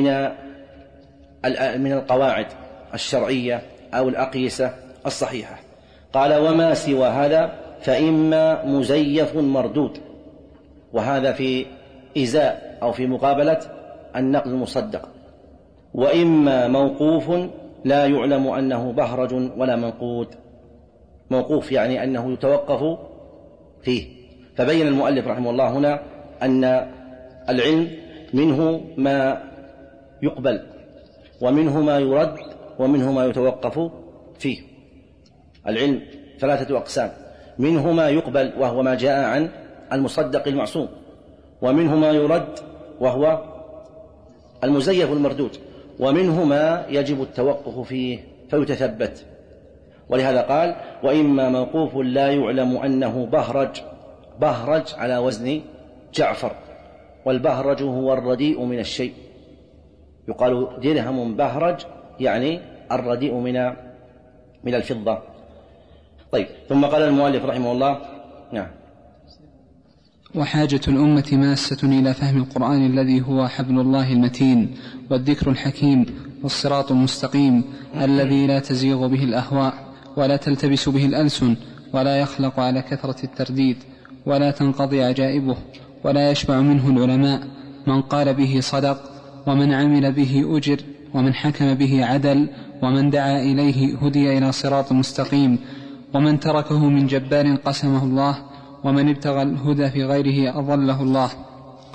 من القواعد الشرعية أو الأقيسة الصحيحة. قال: وما سوى هذا فإما مزيف مردود، وهذا في إزاء أو في مقابلة النقل المصدق. وإما موقوف لا يعلم أنه بهرج ولا منقود. موقوف يعني أنه يتوقف فيه. فبين المؤلف رحمه الله هنا أن العلم منه ما يقبل، ومنه ما يرد، ومنه ما يتوقف فيه. العلم 3 أقسام: منه ما يقبل وهو ما جاء عن المصدق المعصوم، ومنه ما يرد وهو المزيف المردود، ومنه ما يجب التوقف فيه فيتثبت. ولهذا قال: وإما موقوف لا يعلم أنه بهرج على وزن جعفر، والبهرج هو الرديء من الشيء، يقال درهم بهرج يعني الرديء من الفضة. طيب، ثم قال المؤلف رحمه الله: نعم.
وحاجة الأمة ماسة إلى فهم القرآن الذي هو حبل الله المتين والذكر الحكيم والصراط المستقيم الذي لا تزيغ به الأهواء ولا تلتبس به الألسن ولا يخلق على كثرة الترديد ولا تنقضي عجائبه ولا يشبع منه العلماء. من قال به صدق، ومن عمل به أجر، ومن حكم به عدل، ومن دعا إليه هدي إلى صراط مستقيم، ومن تركه من جبار قسمه الله، ومن ابتغى الهدى في غيره أضله الله.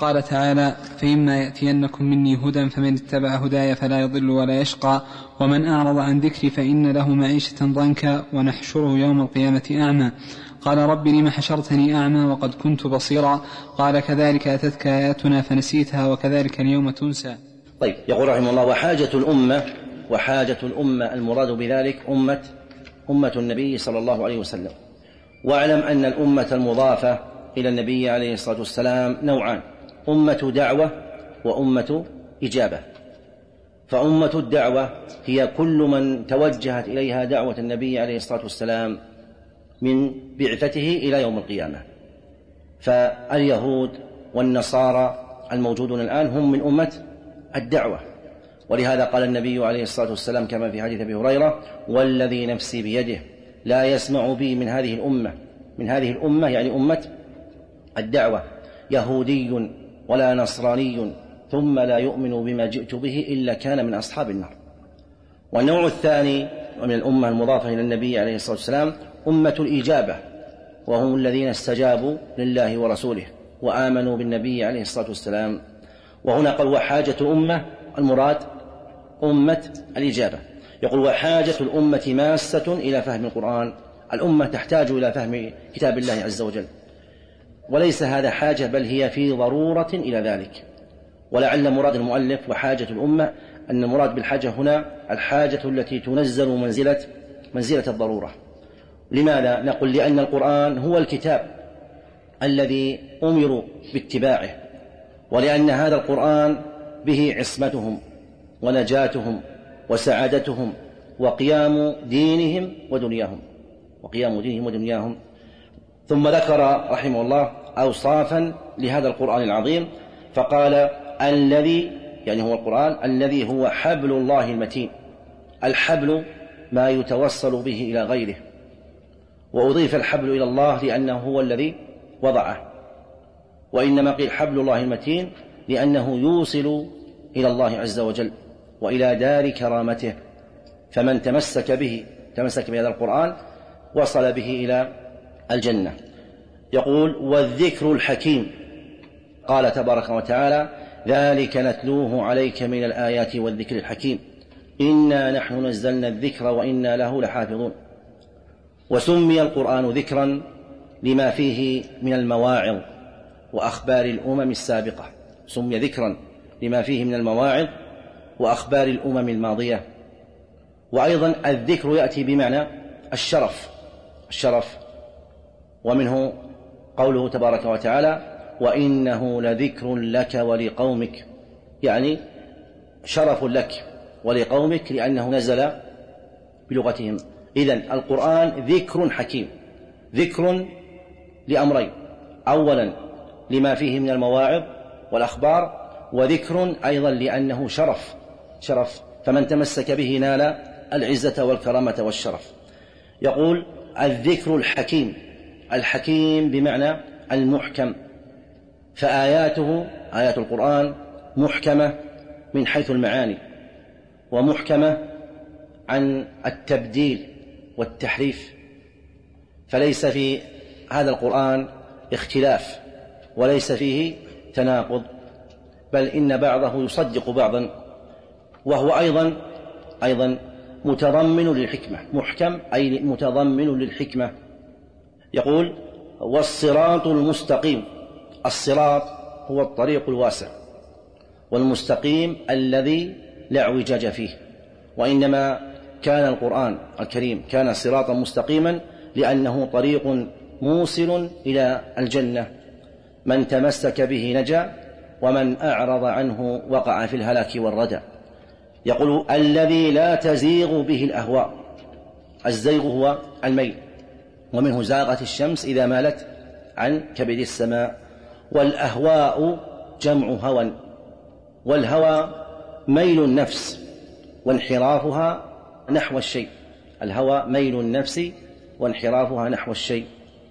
وقال تعالى: فإما يأتينكم مني هدى فمن اتبع هداي فلا يضل ولا يشقى ومن أعرض عن ذكري فإن له معيشة ضنكا ونحشره يوم القيامة أعمى. قال: رب لم حشرتني أعمى وقد كنت بصيرا. قال: كذلك أتتك آياتنا فنسيتها وكذلك اليوم تنسى.
طيب، يقول رحمه الله: وحاجة الأمة المراد بذلك أمة النبي صلى الله عليه وسلم. واعلم أن الأمة المضافة إلى النبي عليه الصلاة والسلام نوعان: أمة دعوة وأمة إجابة. فأمة الدعوة هي كل من توجهت إليها دعوة النبي عليه الصلاة والسلام من بعثته إلى يوم القيامة. فاليهود والنصارى الموجودون الآن هم من أمة الدعوة، ولهذا قال النبي عليه الصلاة والسلام كما في حديث أبي هريرة: والذي نفسي بيده لا يسمع بي من هذه الأمة يعني أمة الدعوة يهودي ولا نصراني ثم لا يؤمن بما جئت به إلا كان من أصحاب النار. والنوع الثاني من الأمة المضافة إلى النبي عليه الصلاة والسلام أمة الإجابة، وهم الذين استجابوا لله ورسوله وآمنوا بالنبي عليه الصلاة والسلام. وهنا قال: وحاجة الأمة المراد أمة الإجابة. يقول: وحاجة الأمة ماسة إلى فهم القرآن. الأمة تحتاج إلى فهم كتاب الله عز وجل، وليس هذا حاجة بل هي في ضرورة إلى ذلك. ولعل مراد المؤلف وحاجة الأمة أن المراد بالحاجة هنا الحاجة التي تنزل منزلة الضرورة. لماذا؟ نقول: لأن القرآن هو الكتاب الذي أمروا باتباعه، ولأن هذا القرآن به عصمتهم ونجاتهم وسعادتهم وقيام دينهم ودنياهم. ثم ذكر رحمه الله أوصافا لهذا القرآن العظيم، فقال: الذي يعني هو القرآن الذي هو حبل الله المتين. الحبل ما يتوصل به إلى غيره، وأضيف الحبل إلى الله لأنه هو الذي وضعه، وإنما قيل حبل الله المتين لأنه يوصل إلى الله عز وجل وإلى دار كرامته. فمن تمسك بهذا القرآن وصل به إلى الجنة. يقول: والذكر الحكيم. قال تبارك وتعالى: ذلك نتلوه عليك من الآيات والذكر الحكيم إنا نحن نزلنا الذكر وإنا له لحافظون. وسمي القرآن ذكرا لما فيه من المواعظ وأخبار الأمم السابقة. سمي ذكرا لما فيه من المواعظ وأخبار الأمم الماضية. وأيضا الذكر يأتي بمعنى الشرف، ومنه قوله تبارك وتعالى: وإنه لذكر لك ولقومك، يعني شرف لك ولقومك لأنه نزل بلغتهم. إذن القرآن ذكر حكيم، ذكر لأمرين: أولا لما فيه من المواعظ والأخبار، وذكر أيضا لأنه شرف، فمن تمسك به نال العزة والكرامة والشرف. يقول: الذكر الحكيم بمعنى المحكم، فآياته آيات القرآن محكمة من حيث المعاني، ومحكمة عن التبديل والتحريف، فليس في هذا القرآن اختلاف وليس فيه تناقض، بل إن بعضه يصدق بعضا، وهو أيضا متضمن للحكمة. محكم أي متضمن للحكمة. يقول: والصراط المستقيم. الصراط هو الطريق الواسع، والمستقيم الذي لا اعوجاج فيه. وإنما كان القرآن الكريم كان صراطا مستقيما لأنه طريق موصل إلى الجنة، من تمسك به نجا ومن أعرض عنه وقع في الهلاك والردى. يقول: الذي لا تزيغ به الأهواء. الزيغ هو الميل، ومنه زاغت الشمس إذا مالت عن كبد السماء. والأهواء جمع هوى، والهوى ميل النفس وانحرافها نحو الشيء. الهوى ميل النفس وانحرافها نحو الشيء.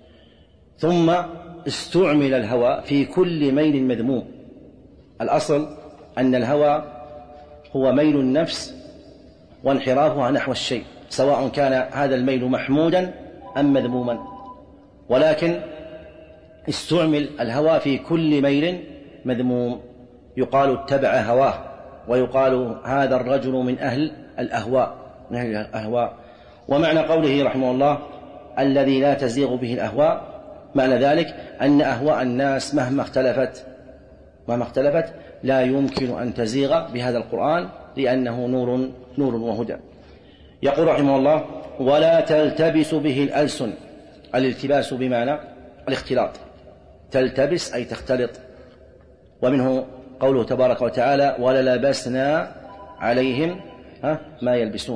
ثم استعمل الهوى في كل ميل مذموم. الأصل أن الهوى هو ميل النفس وانحرافها نحو الشيء، سواء كان هذا الميل محمودا أم مذموما، ولكن استعمل الهوى في كل ميل مذموم، يقال اتبع هواه، ويقال هذا الرجل من أهل الأهواء. ومعنى قوله رحمه الله الذي لا تزيغ به الأهواء، معنى ذلك أن أهواء الناس مهما اختلفت لا يمكن أن تزيغ بهذا القرآن، لأنه نور وهدى. يقول رحمه الله ولا تلتبس به الألسن. الالتباس بمعنى الاختلاط، تلتبس أي تختلط، ومنه قوله تبارك وتعالى وللبسنا عليهم ما يلبسون.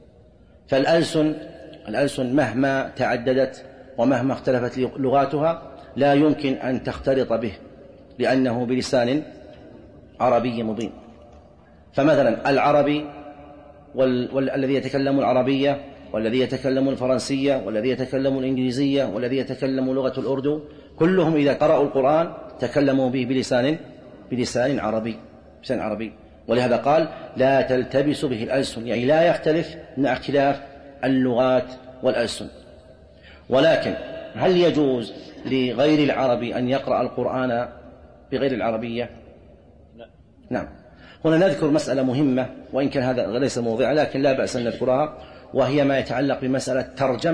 فالألسن مهما تعددت ومهما اختلفت لغاتها لا يمكن أن تختلط به، لأنه بلسان عربي مبين. فمثلا العربي والذي يتكلم العربية والذي يتكلم الفرنسية والذي يتكلم الإنجليزية والذي يتكلم لغة الأردو، كلهم إذا قرأوا القرآن تكلموا به بلسان عربي. ولهذا قال لا تلتبس به الألسن، يعني لا يختلف مع اختلاف اللغات والألسن. ولكن هل يجوز لغير العربي أن يقرأ القرآن بغير العربية؟ نعم. هنا نذكر مسألة مهمة، وإن كان هذا ليس موضوع، لكن لا بأس أن نذكرها، وهي ما يتعلق بمسألة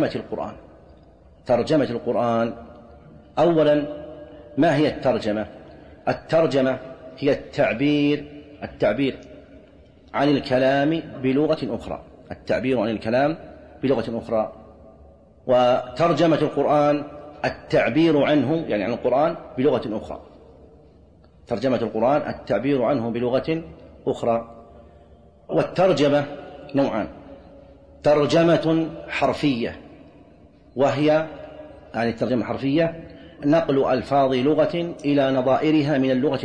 ترجمة القرآن. أولا، ما هي الترجمة؟ الترجمة هي التعبير عن الكلام بلغة أخرى. وترجمة القرآن التعبير عنه، يعني عن القرآن بلغة أخرى. ترجمة القرآن التعبير عنه بلغة أخرى. والترجمة نوعان: ترجمة حرفية، وهي يعني الترجمة الحرفية نقل ألفاظ لغة إلى نظائرها من اللغة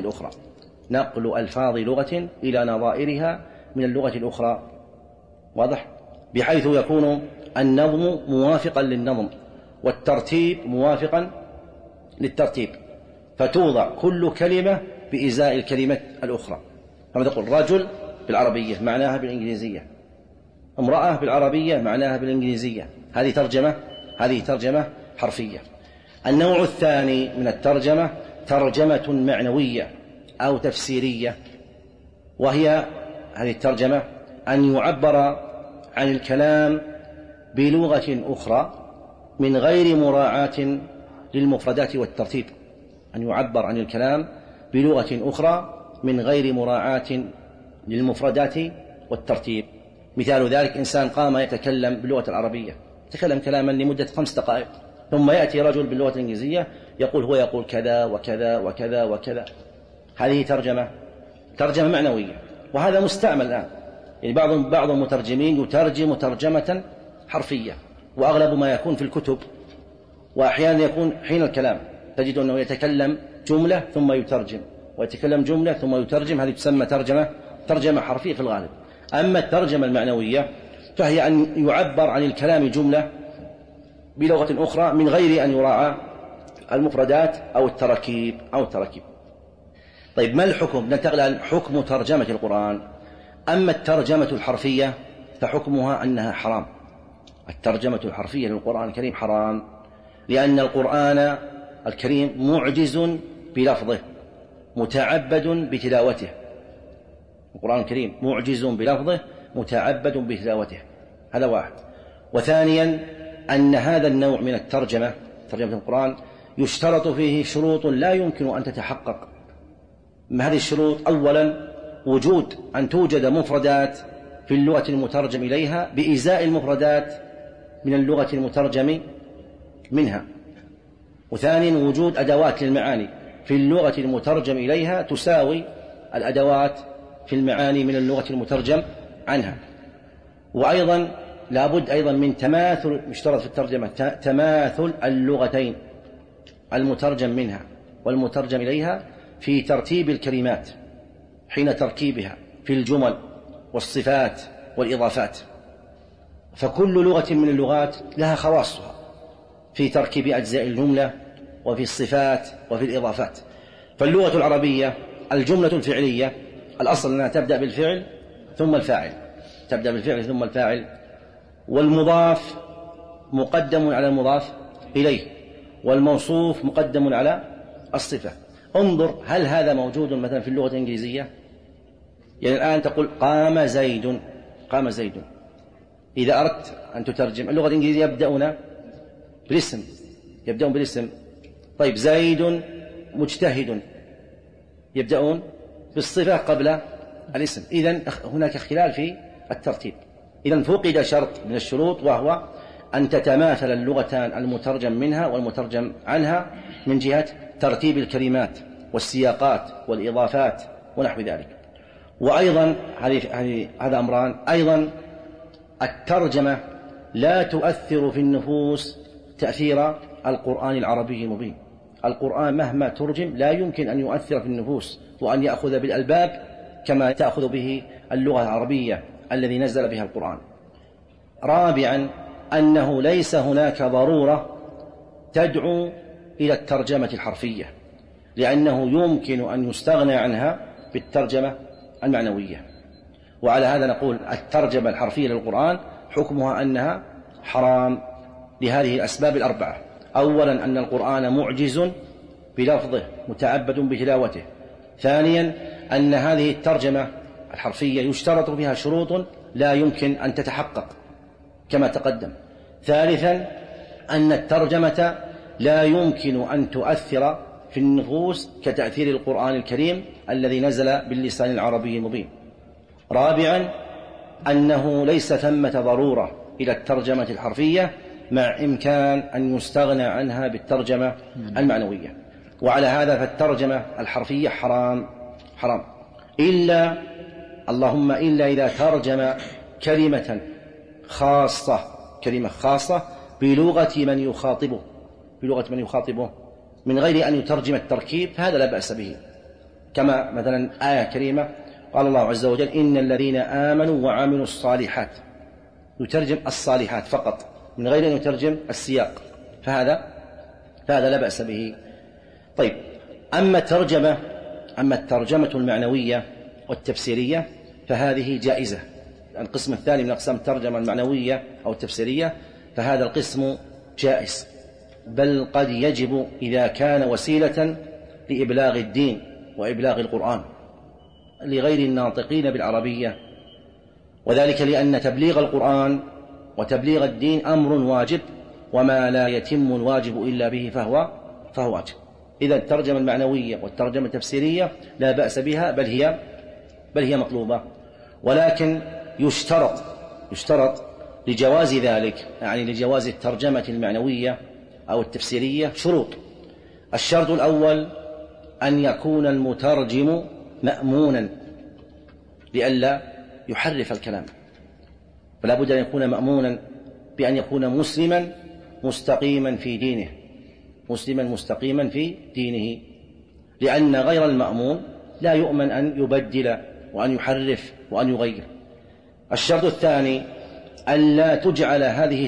الأخرى، واضح؟ بحيث يكون النظم موافقا للنظم والترتيب موافقا للترتيب، فتوضع كل كلمة بإزاء الكلمة الأخرى. كما تقول رجل بالعربية معناها بالإنجليزية، امرأة بالعربية معناها بالإنجليزية. هذه ترجمة حرفية. النوع الثاني من الترجمة ترجمة معنوية أو تفسيرية، وهي هذه الترجمة أن يعبر عن الكلام بلغة أخرى من غير مراعاة للمفردات والترتيب. أن يعبر عن الكلام بلغة أخرى من غير مراعاة للمفردات والترتيب. مثال ذلك إنسان قام يتكلم باللغة العربية، تكلم كلاما لمدة 5 دقائق، ثم يأتي رجل باللغة الإنجليزية هو يقول كذا وكذا وكذا وكذا. هذه ترجمة معنوية، وهذا مستعمل الآن. يعني بعض المترجمين يترجم ترجمة حرفية، وأغلب ما يكون في الكتب، وأحيانا يكون حين الكلام تجد أنه يتكلم جملة ثم يترجم، ويتكلم جملة ثم يترجم. هذه تسمى ترجمة حرفية في الغالب. أما الترجمة المعنوية فهي أن يعبر عن الكلام جملة بلغة أخرى من غير أن يراعى المفردات أو التراكيب. طيب، ما الحكم؟ ننتقل عن حكم ترجمة القرآن. أما الترجمة الحرفية فحكمها أنها حرام. الترجمة الحرفية للقرآن الكريم حرام، لأن القرآن الكريم معجز بلفظه متعبد بتلاوته. القرآن الكريم معجز بلفظه متعبد بتلاوته، هذا واحد. وثانيا أن هذا النوع من ترجمة القرآن يشترط فيه شروط لا يمكن أن تتحقق. هذه الشروط: أولا وجود أن توجد مفردات في اللغة المترجم إليها بإزاء المفردات من اللغة المترجم منها. وثانيا وجود أدوات للمعاني في اللغة المترجم إليها تساوي الأدوات في المعاني من اللغة المترجم عنها. وأيضا لابد أيضا من تماثل، يشترط في الترجمة تماثل اللغتين المترجم منها والمترجم إليها في ترتيب الكلمات حين تركيبها في الجمل والصفات والإضافات. فكل لغة من اللغات لها خواصها في تركيب أجزاء الجملة وفي الصفات وفي الإضافات. فاللغة العربية الجملة الفعلية الأصل أنها تبدأ بالفعل ثم الفاعل، والمضاف مقدم على المضاف إليه، والموصوف مقدم على الصفة. انظر هل هذا موجود مثلا في اللغة الإنجليزية؟ يعني الآن تقول قام زيد، قام زيد. إذا أردت أن تترجم اللغة الإنجليزية يبدأون بالاسم، يبدأون بالاسم. طيب زيد مجتهد، يبدأون بالصفة قبل الاسم. إذن هناك اختلال في الترتيب. إذن فقد شرط من الشروط، وهو أن تتماثل اللغتان المترجم منها والمترجم عنها من جهة ترتيب الكلمات والسياقات والإضافات ونحو ذلك. وأيضا هذا أمران. أيضا الترجمة لا تؤثر في النفوس تأثير القرآن العربي المبين. القرآن مهما ترجم لا يمكن أن يؤثر في النفوس وأن يأخذ بالألباب كما تأخذ به اللغة العربية الذي نزل بها القرآن. رابعا أنه ليس هناك ضرورة تدعو إلى الترجمة الحرفية، لأنه يمكن أن يستغنى عنها بالترجمة المعنوية. وعلى هذا نقول الترجمة الحرفية للقرآن حكمها أنها حرام لهذه الأسباب الأربعة. أولا أن القرآن معجز بلفظه متعبد بتلاوته. ثانيا أن هذه الترجمة الحرفية يشترط فيها شروط لا يمكن أن تتحقق كما تقدم. ثالثا أن الترجمة لا يمكن أن تؤثر في النفوس كتأثير القرآن الكريم الذي نزل باللسان العربي المبين. رابعا أنه ليس ثمة ضرورة إلى الترجمة الحرفية مع إمكان أن يستغنى عنها بالترجمة المعنوية. وعلى هذا فالترجمة الحرفية حرام إلا اللهم إلا إذا ترجم كلمة خاصة بلغة من يخاطبه من غير أن يترجم التركيب، فهذا لا بأس به. كما مثلا آية كريمة قال الله عز وجل إن الذين آمنوا وعملوا الصالحات، يترجم الصالحات فقط من غير أن يترجم السياق، فهذا لا بأس به. طيب أما الترجمة المعنوية والتفسيرية فهذه جائزة. القسم الثاني من أقسام الترجمة المعنوية أو التفسيرية فهذا القسم جائز، بل قد يجب إذا كان وسيلة لإبلاغ الدين وإبلاغ القرآن لغير الناطقين بالعربية، وذلك لأن تبليغ القرآن وتبليغ الدين أمر واجب، وما لا يتم الواجب إلا به فهو واجب. إذا الترجمة المعنوية والترجمة التفسيرية لا بأس بها، بل هي مطلوبة، ولكن يشترط لجواز ذلك، يعني لجواز الترجمة المعنوية أو التفسيرية شروط. الشرط الأول أن يكون المترجم مأمونا لئلا يحرف الكلام، فلا بد أن يكون مأمونا بأن يكون مسلما مستقيما في دينه، لأن غير المأمون لا يؤمن أن يبدل وأن يحرف وأن يغير. الشرط الثاني ألا تجعل هذه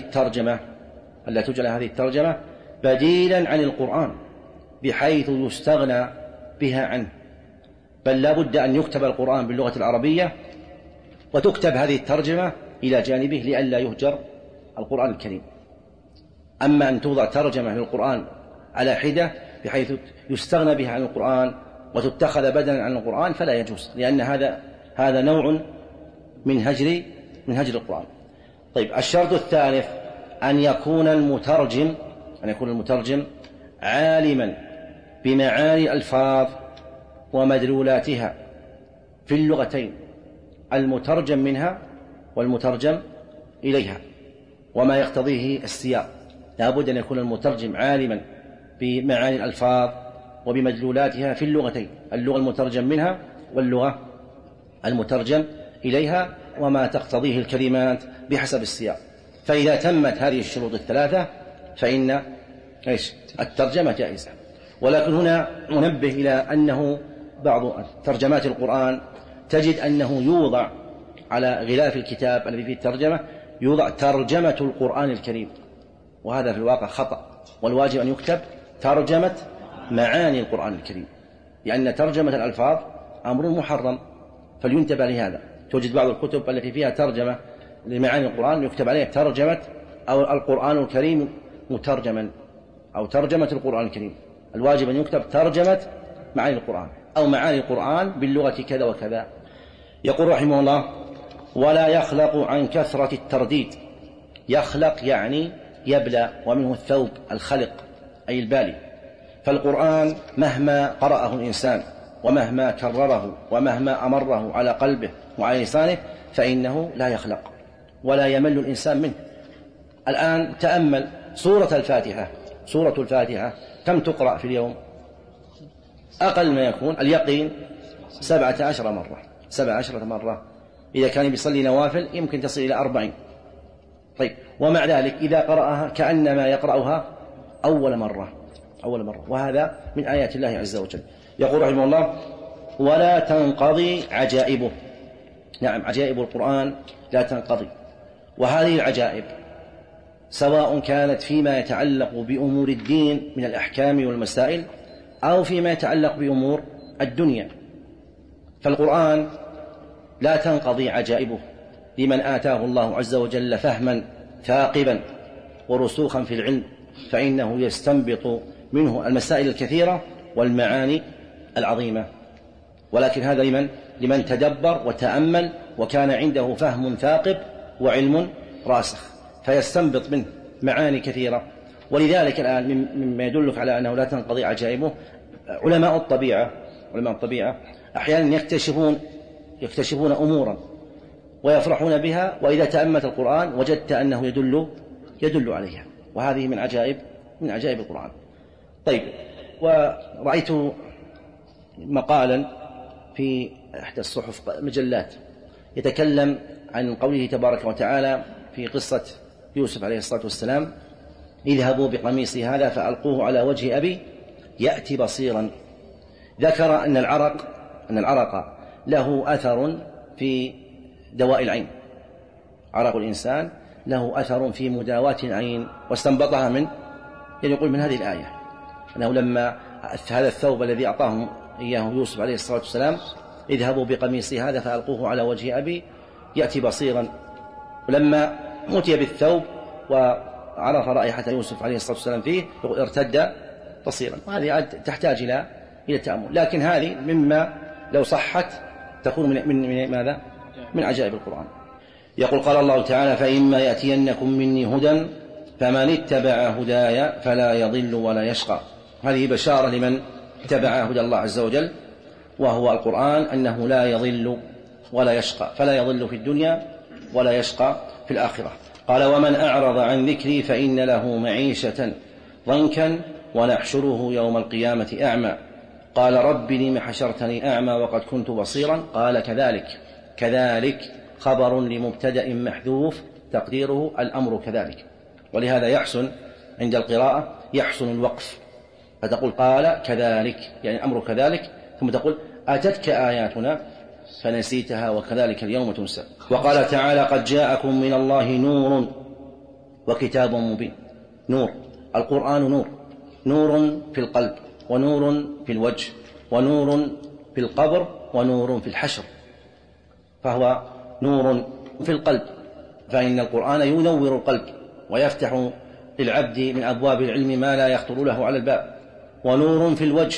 الترجمة بديلا عن القرآن بحيث يستغنى بها عنه، بل لا بد أن يكتب القرآن باللغة العربية وتكتب هذه الترجمة إلى جانبه لئلا يهجر القرآن الكريم. أما أن توضع ترجمة للقرآن على حدة بحيث يستغنى بها عن القرآن وتتخذ بدلا عن القرآن فلا يجوز، لأن هذا نوع من هجر القرآن. طيب الشرط الثالث أن يكون المترجم عالما بمعاني الألفاظ ومدلولاتها في اللغتين، المترجم منها والمترجم إليها، وما يقتضيه السياق. لا بد أن يكون المترجم عالما بمعاني الألفاظ وبمدلولاتها في اللغتين، اللغة المترجم منها واللغة المترجم إليها، وما تقتضيه الكلمات بحسب السياق. فإذا تمت هذه الشروط الثلاثة فإن الترجمة جائزة. ولكن هنا ننبه إلى أنه بعض ترجمات القرآن تجد أنه يوضع على غلاف الكتاب الذي فيه الترجمة يوضع ترجمة القرآن الكريم، وهذا في الواقع خطأ، والواجب أن يكتب ترجمة معاني القرآن الكريم، لأن ترجمة الألفاظ أمر محرم، فلينتبه لهذا. توجد بعض الكتب التي فيها ترجمة لمعاني القرآن يكتب عليها ترجمة أو القرآن الكريم مترجما أو ترجمة القرآن الكريم. الواجب أن يكتب ترجمة معاني القرآن أو معاني القرآن باللغة كذا وكذا. يقول رحمه الله: ولا يخلق عن كثرة الترديد. يخلق يعني يبلى، ومنه الثوب الخلق أي البالي. فالقرآن مهما قرأه الإنسان ومهما كرره ومهما أمره على قلبه وعلى لسانه فإنه لا يخلق ولا يمل الإنسان منه. الآن تأمل سورة الفاتحة كم تقرأ في اليوم؟ أقل ما يكون اليقين 17 مرة. إذا كان يصلي نوافل يمكن تصل إلى 40. طيب، ومع ذلك إذا قرأها كأنما يقرأها أول مرة، وهذا من آيات الله عز وجل. يقول رحمه الله: ولا تنقضي عجائبه. نعم، عجائب القرآن لا تنقضي. وهذه العجائب سواء كانت فيما يتعلق بأمور الدين من الأحكام والمسائل أو فيما يتعلق بأمور الدنيا، فالقرآن لا تنقضي عجائبه لمن آتاه الله عز وجل فهما ثاقبا ورسوخا في العلم، فإنه يستنبط منه المسائل الكثيرة والمعاني العظيمة. ولكن هذا لمن تدبر وتأمل وكان عنده فهم ثاقب وعلم راسخ، فيستنبط منه معاني كثيرة. ولذلك الآن مما يدلك على أنه لا تنقضي عجائبه علماء الطبيعة أحيانا يكتشفون أمورا ويفرحون بها، وإذا تأملت القرآن وجدت أنه يدل عليها، وهذه من عجائب القرآن. طيب، ورأيت مقالا في إحدى الصحف مجلات يتكلم عن قوله تبارك وتعالى في قصة يوسف عليه الصلاة والسلام: اذهبوا بقميصي هذا فألقوه على وجه أبي يأتي بصيرا. ذكر أن العرق له أثر في دواء العين، عرق الإنسان له أثر في مداواة العين، واستنبطها من هذه الآية، أنه لما هذا الثوب الذي أعطاهم إياه يوسف عليه الصلاة والسلام: اذهبوا بقميصي هذا فألقوه على وجه أبي يأتي بصيرا، ولما أتي بالثوب وعرف رائحة يوسف عليه الصلاة والسلام فيه ارتد بصيرا. وهذه تحتاج إلى التأمل، لكن هذه مما لو صحت تكون من ماذا؟ من عجائب القرآن. يقول: قال الله تعالى: فإما يأتينكم مني هدى فمن اتبع هدايا فلا يضل ولا يشقى. هذه بشارة لمن اتبع هدى الله عز وجل، وهو القرآن، أنه لا يضل ولا يشقى، فلا يضل في الدنيا ولا يشقى في الآخرة. قال: ومن أعرض عن ذكري فإن له معيشة ضنكا ونحشره يوم القيامة أعمى. قال: رب لم حشرتني أعمى وقد كنت بصيرا. قال: كذلك خبر لمبتدأ محذوف تقديره الأمر كذلك. ولهذا يحسن عند القراءة يحسن الوقف، فتقول قال كذلك يعني الأمر كذلك، ثم تقول أتتك آياتنا فنسيتها وكذلك اليوم تنسى. وقال تعالى: قد جاءكم من الله نور وكتاب مبين. نور، القرآن نور في القلب، ونور في الوجه، ونور في القبر، ونور في الحشر. فهو نور في القلب، فإن القرآن ينور القلب ويفتح للعبد من أبواب العلم ما لا يخطر له على الباب. ونور في الوجه،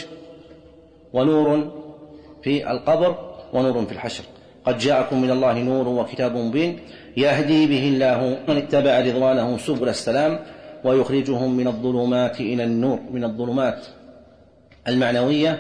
ونور في القبر، ونور في الحشر. قد جاءكم من الله نور وكتاب مبين يهدي به الله من اتبع رضوانه سبل السلام ويخرجهم من الظلمات إلى النور، من الظلمات المعنوية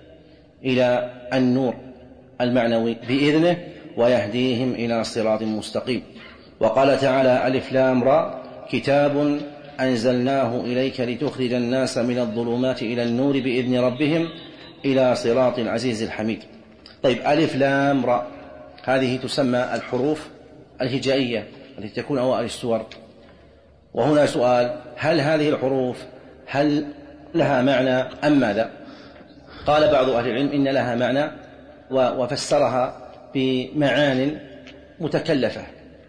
إلى النور المعنوي بإذنه، ويهديهم إلى صراط مستقيم. وقال تعالى: ألف لام را كتاب أنزلناه إليك لتخرج الناس من الظلمات إلى النور بإذن ربهم إلى صراط العزيز الحميد. طيب، ألف لام را هذه تسمى الحروف الهجائية التي تكون أوائل السور. وهنا سؤال: هل هذه الحروف هل لها معنى أم ماذا؟ قال بعض أهل العلم إن لها معنى، وفسرها بمعان متكلفة.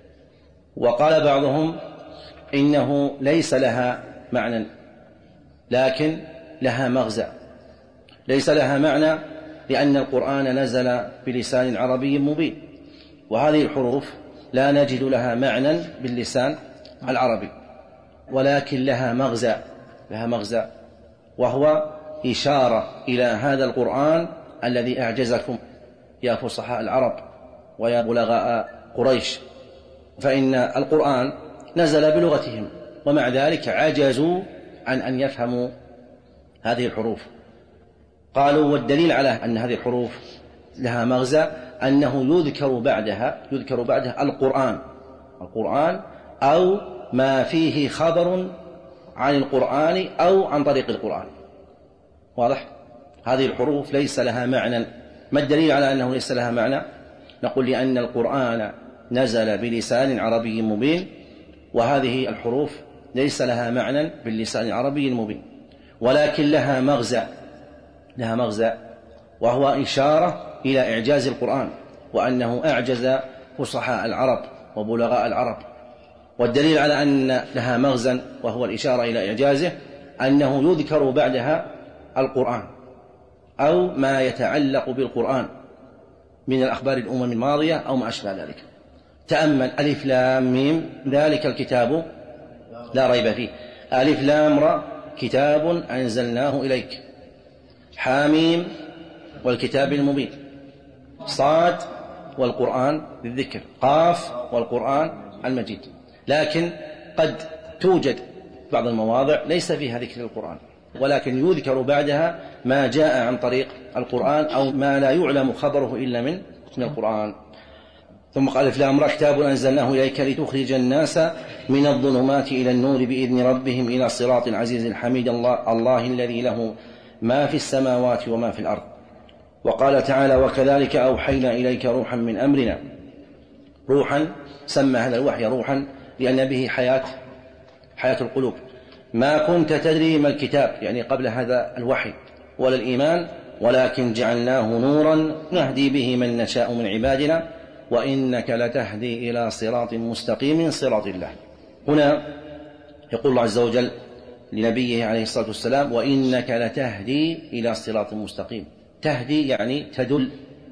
وقال بعضهم إنه ليس لها معنى لكن لها مغزى. ليس لها معنى لأن القرآن نزل بلسان عربي مبين، وهذه الحروف لا نجد لها معنى باللسان العربي، ولكن لها مغزى، وهو إشارة إلى هذا القرآن الذي أعجزكم يا فصحاء العرب ويا بلغاء قريش، فإن القرآن نزل بلغتهم ومع ذلك عجزوا عن أن يفهموا هذه الحروف. قالوا والدليل على أن هذه الحروف لها مغزى أنه يذكر بعدها القرآن أو ما فيه خبر عن القرآن أو عن طريق القرآن. واضح؟ هذه الحروف ليس لها معنى. ما الدليل على أنه ليس لها معنى؟ نقول لأن القرآن نزل بلسان عربي مبين، وهذه الحروف ليس لها معنى باللسان العربي المبين، ولكن لها مغزى وهو إشارة إلى إعجاز القرآن وأنه أعجز فصحاء العرب وبلغاء العرب. والدليل على أن لها مغزى وهو الإشارة إلى إعجازه أنه يذكر بعدها القرآن أو ما يتعلق بالقرآن من الأخبار الأمم الماضية أو ما أشبه ذلك. تأمل: ألف لام ميم ذلك الكتاب لا ريب فيه، ألف لام را كتاب أنزلناه إليك، حاميم والكتاب المبين، صاد والقرآن بالذكر، قاف والقرآن المجيد. لكن قد توجد بعض المواضع ليس فيها ذكر القرآن، ولكن يذكر بعدها ما جاء عن طريق القرآن أو ما لا يعلم خبره إلا من القرآن. ثم قال: ألف لام را كتاب أنزلناه إليك لتخرج الناس من الظلمات إلى النور بإذن ربهم إلى صراط العزيز الحميد الله الذي له ما في السماوات وما في الأرض. وقال تعالى: وكذلك أوحينا إليك روحا من أمرنا. روحا سمى هذا الوحي روحا لأن به حياة القلوب. ما كنت تدري ما الكتاب، يعني قبل هذا الوحي، ولا الإيمان، ولكن جعلناه نورا نهدي به من نشاء من عبادنا وإنك لتهدي إلى صراط مستقيم صراط الله. هنا يقول الله عز وجل لنبيه عليه الصلاة والسلام: وإنك لتهدي إلى صراط مستقيم. تهدي يعني تدل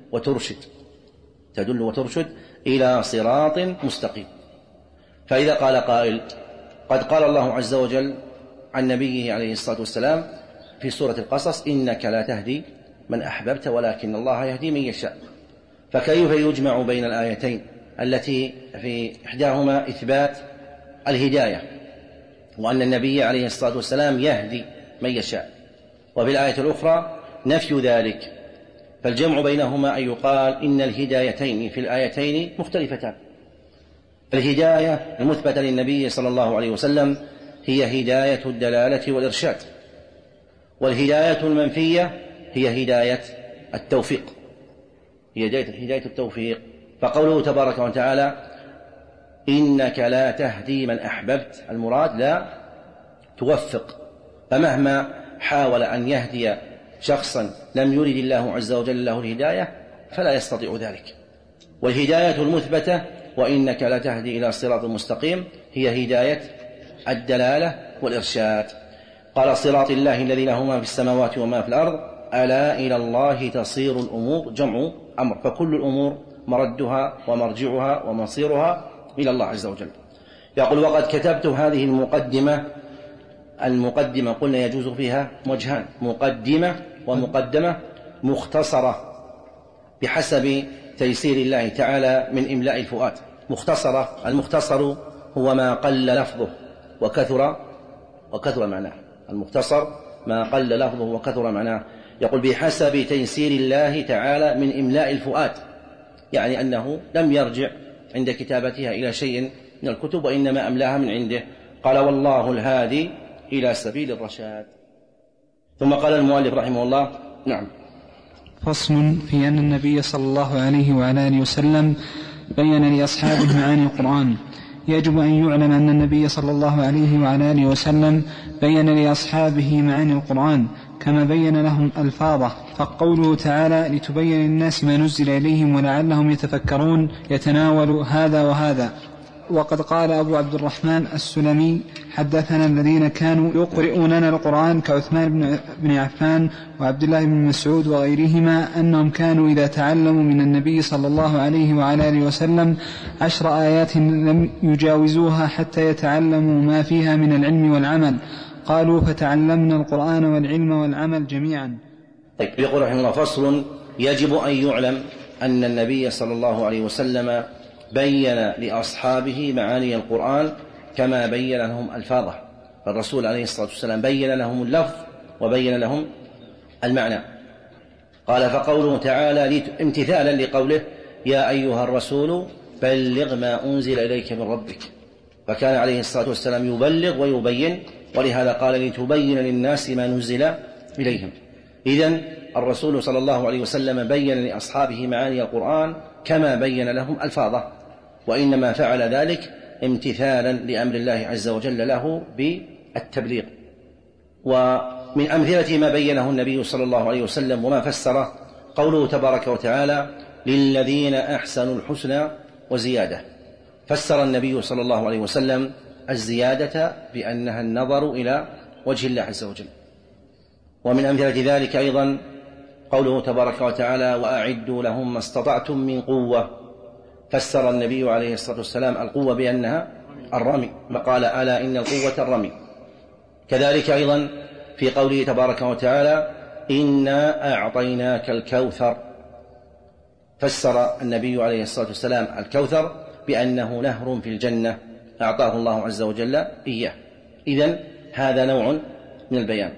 وترشد إلى صراط مستقيم. فإذا قال قائل: قد قال الله عز وجل عن نبيه عليه الصلاة والسلام في سورة القصص: إنك لا تهدي من أحببت ولكن الله يهدي من يشاء، فكيف يجمع بين الآيتين التي في إحداهما إثبات الهداية وأن النبي عليه الصلاة والسلام يهدي من يشاء، وفي الآية الأخرى نفي ذلك؟ فالجمع بينهما أن يقال إن الهدايتين في الآيتين مختلفتان. الهداية المثبتة للنبي صلى الله عليه وسلم هي هداية الدلالة والإرشاد، والهداية المنفية هي هداية التوفيق، هداية التوفيق. فقوله تبارك وتعالى: إنك لا تهدي من أحببت، المراد لا توفق، فمهما حاول أن يهدي شخصا لم يرد الله عز وجل له الهداية فلا يستطيع ذلك. والهداية المثبتة: وإنك لا تهدي إلى صراط مستقيم، هي هداية الدلالة والإرشاد. قال: صراط الله الذي له ما في السماوات وما في الأرض ألا إلى الله تصير الأمور، جمع أمر، فكل الأمور مردها ومرجعها ومصيرها إلى الله عز وجل. يقول: وقد كتبت هذه المقدمة قلنا يجوز فيها وجهان: مقدمة ومقدمة، مختصرة بحسب تيسير الله تعالى من إملاء الفؤاد. مختصرة، المختصر هو ما قل لفظه وكثر معناه، المختصر ما قل لفظه وكثر معناه. يقول: بحسب تيسير الله تعالى من إملاء الفؤاد، يعني أنه لم يرجع عند كتابتها إلى شيء من الكتب وإنما أملاها من عنده. قال: والله الهادي إلى سبيل الرشاد. ثم قال المؤلف رحمه الله: نعم.
فصل في أن النبي صلى الله عليه وعلى آله وسلم بين لأصحابه معاني القرآن. يجب أن يعلم أن النبي صلى الله عليه وعلى آله وسلم بين لأصحابه معاني القرآن كما بين لهم ألفاظه، فقوله تعالى: لتبين للناس ما نزل إليهم ولعلهم يتفكرون يتناول هذا وهذا. وقد قال أبو عبد الرحمن السلمي: حدثنا الذين كانوا يقرؤوننا القرآن كعثمان بن عفان وعبد الله بن مسعود وغيرهما أنهم كانوا إذا تعلموا من النبي صلى الله عليه وعلى آله وسلم 10 آيات لم يجاوزوها حتى يتعلموا ما فيها من العلم والعمل. قالوا فتعلمنا القرآن والعلم والعمل جميعا.
طيب، يقول رحمه الله: فصل: يجب أن يعلم أن النبي صلى الله عليه وسلم بين لأصحابه معاني القرآن كما بين لهم ألفاظه. فالرسول عليه الصلاة والسلام بين لهم اللفظ وبين لهم المعنى. قال: فقوله تعالى امتثالا لقوله: يا أيها الرسول بلغ ما أنزل إليك من ربك. فكان عليه الصلاة والسلام يبلغ ويبين، ولهذا قال: لتبين للناس ما نزل إليهم. إذن الرسول صلى الله عليه وسلم بين لأصحابه معاني القرآن كما بين لهم ألفاظه، وإنما فعل ذلك امتثالا لأمر الله عز وجل له بالتبليغ. ومن أمثلة ما بينه النبي صلى الله عليه وسلم وما فسره قوله تبارك وتعالى: للذين أحسنوا الحسنى وزيادة. فسر النبي صلى الله عليه وسلم الزيادة بأنها النظر إلى وجه الله عز وجل. ومن أمثلة ذلك أيضا قوله تبارك وتعالى: وأعدوا لهم ما استطعتم من قوة. فسر النبي عليه الصلاة والسلام القوة بأنها الرمي، فقال: ألا إن القوة الرمي. كذلك أيضا في قوله تبارك وتعالى: إنا أعطيناك الكوثر. فسر النبي عليه الصلاة والسلام الكوثر بأنه نهر في الجنة أعطاه الله عز وجل إياه. إذن هذا نوع من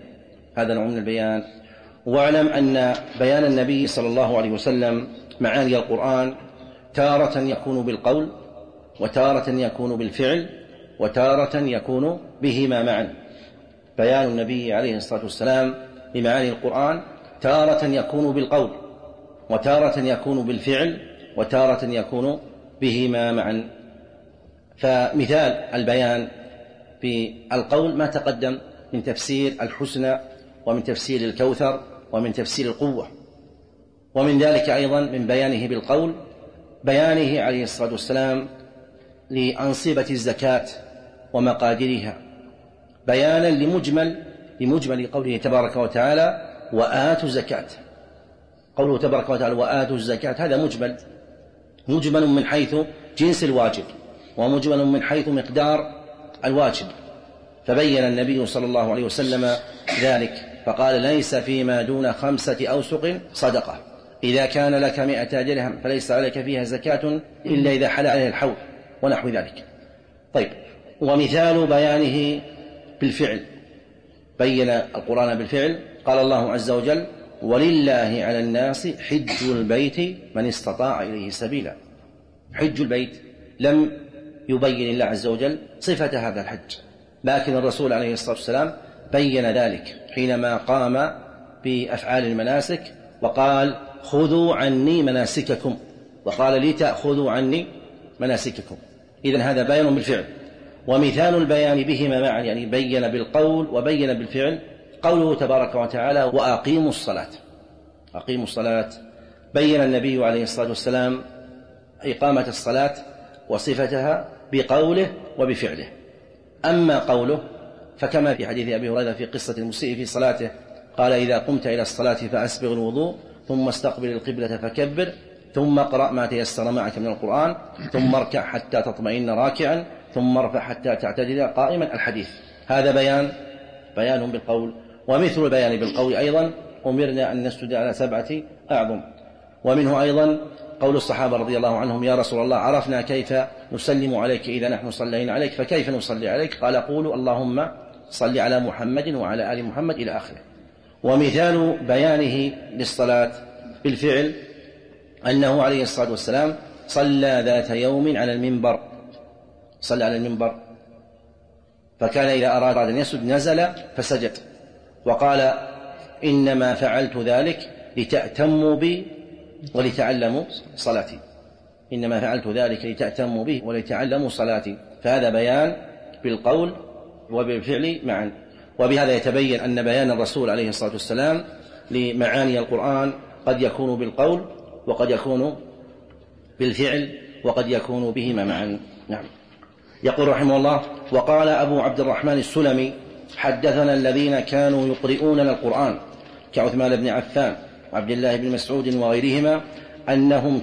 البيان. واعلم أن بيان النبي صلى الله عليه وسلم معاني القرآن تارة يكون بالقول، وتارة يكون بالفعل، وتارة يكون بهما معا. بيان النبي عليه الصلاة والسلام لمعاني القرآن تارة يكون بالقول، وتارة يكون بالفعل، وتارة يكون بهما معا. فمثال البيان بالقول ما تقدم من تفسير الحسنى، ومن تفسير الكوثر، ومن تفسير القوة. ومن ذلك أيضا من بيانه بالقول بيانه عليه الصلاة والسلام لأنصبة الزكاة ومقاديرها، بيانا لمجمل قوله تبارك وتعالى: وآتوا الزكاة. قوله تبارك وتعالى: وآتوا الزكاة، هذا مجمل من حيث جنس الواجب، ومجمل من حيث مقدار الواجب. فبين النبي صلى الله عليه وسلم ذلك فقال: ليس فيما دون 5 أوسق صدقة، إذا كان لك 100 درهم فليس عليك فيها زكاة إلا إذا حل عليه الحول، ونحو ذلك. طيب، ومثال بيانه بالفعل، بين القرآن بالفعل. قال الله عز وجل: ولله على الناس حج البيت من استطاع إليه سبيلا. حج البيت لم يبين الله عز وجل صفة هذا الحج، لكن الرسول عليه الصلاة والسلام بين ذلك حينما قام بأفعال المناسك وقال: خذوا عني مناسككم، وقال: لتأخذوا عني مناسككم. إذن هذا بيان بالفعل. ومثال البيان بهما معا، يعني بين بالقول وبين بالفعل، قوله تبارك وتعالى: وأقيموا الصلاة. أقيموا الصلاة، بين النبي عليه الصلاة والسلام إقامة الصلاة وصفتها بقوله وبفعله. أما قوله فكما في حديث أبي هريرة في قصة المسيء في صلاته، قال: إذا قمت إلى الصلاة فأسبغ الوضوء، ثم استقبل القبلة فكبر، ثم اقرأ ما تيسر معك من القرآن، ثم اركع حتى تطمئن راكعا، ثم ارفع حتى تعتدل قائما. الحديث هذا بيان بالقول. ومثل البيان بالقول أيضا: أمرنا أن نسجد على 7 أعظم. ومنه أيضا قول الصحابة رضي الله عنهم: يا رسول الله، عرفنا كيف نسلم عليك إذا نحن صلينا عليك، فكيف نصلي عليك؟ قال: قولوا اللهم صل على محمد وعلى آل محمد إلى آخره. ومثال بيانه للصلاة بالفعل أنه عليه الصلاة والسلام صلى ذات يوم على المنبر، صلى على المنبر، فكان إذا أراد أن يسجد نزل فسجد، وقال: إنما فعلت ذلك لتأتموا بي ولتعلموا صلاتي. إنما فعلت ذلك لتأتموا به ولتعلموا صلاتي. فهذا بيان بالقول وبالفعل معا. وبهذا يتبين أن بيان الرسول عليه الصلاة والسلام لمعاني القرآن قد يكون بالقول، وقد يكون بالفعل، وقد يكون بهما معا. نعم. يقول رحمه الله: وقال أبو عبد الرحمن السلمي: حدثنا الذين كانوا يقرؤوننا القرآن كعثمان بن عفان وعبد الله بن مسعود وغيرهما أنهم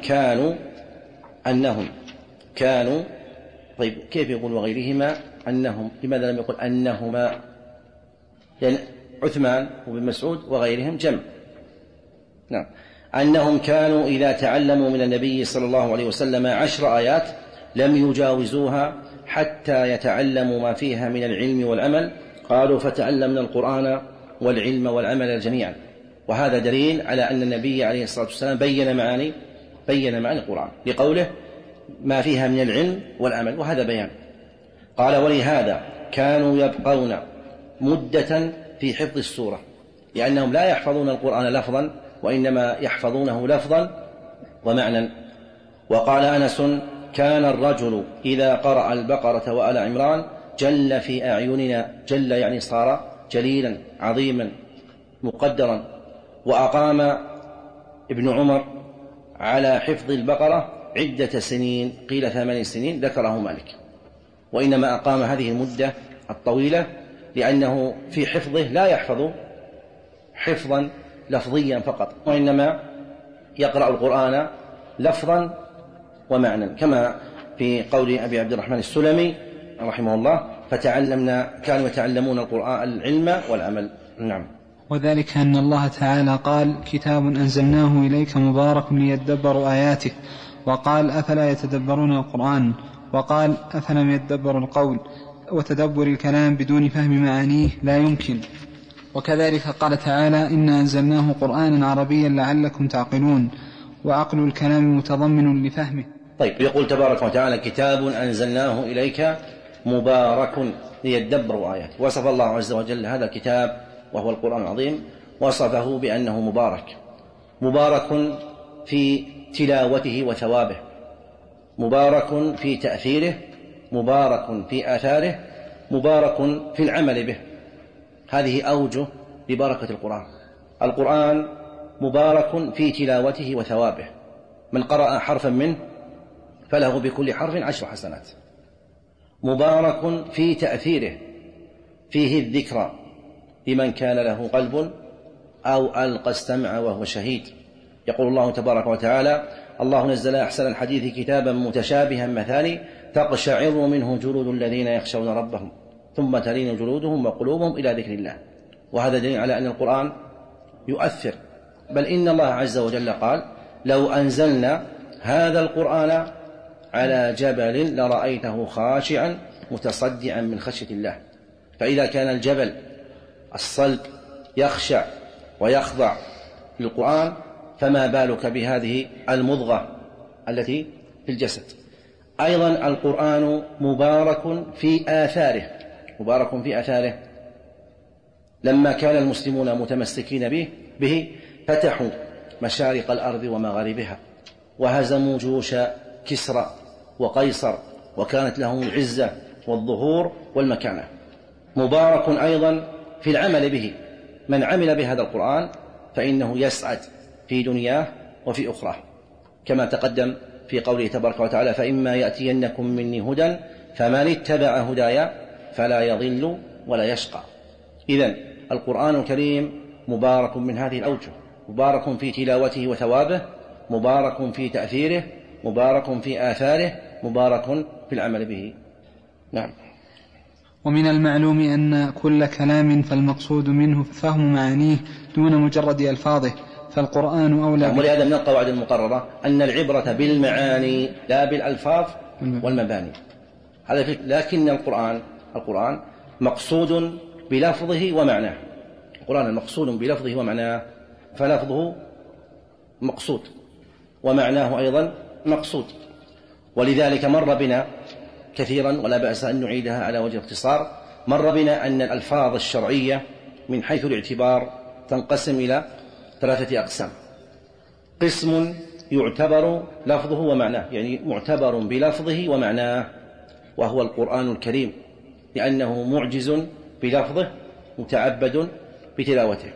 كانوا. طيب، كيف يقول وغيرهما أنهم؟ لماذا لم يقل أنهما؟ لأن عثمان وابن مسعود وغيرهم جمع. نعم. أنهم كانوا إذا تعلموا من النبي صلى الله عليه وسلم 10 آيات لم يجاوزوها حتى يتعلموا ما فيها من العلم والعمل. قالوا فتعلمنا القرآن والعلم والعمل جميعا. وهذا دليل على أن النبي عليه الصلاة والسلام بين معاني القرآن لقوله ما فيها من العلم والعمل، وهذا بيان. قال ولهذا كانوا يبقون مدة في حفظ السورة، لأنهم لا يحفظون القرآن لفظا وإنما يحفظونه لفظا ومعنى. وقال أنس كان الرجل إذا قرأ البقرة وآل عمران جل في أعيننا، جل يعني صار جليلا عظيما مقدرا. وأقام ابن عمر على حفظ البقرة عدة سنين، قيل 8 سنين ذكره مالك، وإنما أقام هذه المدة الطويلة لأنه في حفظه لا يحفظ حفظا لفظيا فقط، وإنما يقرأ القرآن لفظا ومعنى، كما في قول أبي عبد الرحمن السلمي رحمه الله كانوا يتعلمون القرآن العلم والعمل. نعم.
وذلك أن الله تعالى قال كتاب أنزلناه إليك مبارك ليدبروا آياته، وقال أفلا يتدبرون القرآن، وقال أفلم يدبروا القول، وتدبر الكلام بدون فهم معانيه لا يمكن. وكذلك قال تعالى إنا أنزلناه قرآنا عربيا لعلكم تعقلون، وعقل الكلام متضمن لفهمه.
طيب، يقول تبارك وتعالى كتاب أنزلناه إليك مبارك ليدبروا آياته. وصف الله عز وجل هذا الكتاب وهو القرآن العظيم، وصفه بأنه مبارك في تلاوته وثوابه، مبارك في تأثيره، مبارك في آثاره، مبارك في العمل به. هذه أوجه لبركة القرآن. القرآن مبارك في تلاوته وثوابه، من قرأ حرفا منه فله بكل حرف 10 حسنات. مبارك في تأثيره، فيه الذكرى لمن كان له قلب أو ألقى السمع وهو شهيد. يقول الله تبارك وتعالى الله نزل أحسن الحديث كتابا متشابها مثاني تقشعر منه جلود الذين يخشون ربهم ثم تلين جلودهم وقلوبهم إلى ذكر الله. وهذا دليل على أن القرآن يؤثر، بل إن الله عز وجل قال لو أنزلنا هذا القرآن على جبل لرأيته خاشعا متصدعا من خشية الله. فإذا كان الجبل الصلب يخشع ويخضع للقرآن فما بالك بهذه المضغة التي في الجسد. أيضا القرآن مبارك في آثاره، لما كان المسلمون متمسكين به فتحوا مشارق الأرض ومغاربها وهزموا جيوش كسرى وقيصر، وكانت لهم العزة والظهور والمكانة. مبارك أيضا في العمل به، من عمل بهذا القرآن فإنه يسعد في دنياه وفي أخرى، كما تقدم في قوله تبارك وتعالى فإما يأتينكم مني هدى فمن اتبع هدايا فلا يضل ولا يشقى. إذن القرآن الكريم مبارك من هذه الأوجه، مبارك في تلاوته وثوابه، مبارك في تأثيره، مبارك في آثاره، مبارك في العمل به. نعم.
ومن المعلوم أن كل كلام فالمقصود منه فهم معانيه دون مجرد ألفاظه، فالقرآن أولى.
ولهذا من القواعد المقررة أن العبرة بالمعاني لا بالألفاظ والمباني. لكن القرآن مقصود بلفظه ومعناه. القرآن مقصود بلفظه ومعناه، فلفظه مقصود ومعناه أيضا مقصود. ولذلك مر بنا كثيرا ولا بأس أن نعيدها على وجه الاختصار، مر بنا أن الألفاظ الشرعية من حيث الاعتبار تنقسم إلى 3 أقسام. قسم يعتبر لفظه ومعناه، يعني معتبر بلفظه ومعناه، وهو القرآن الكريم، لأنه معجز بلفظه متعبد بتلاوته.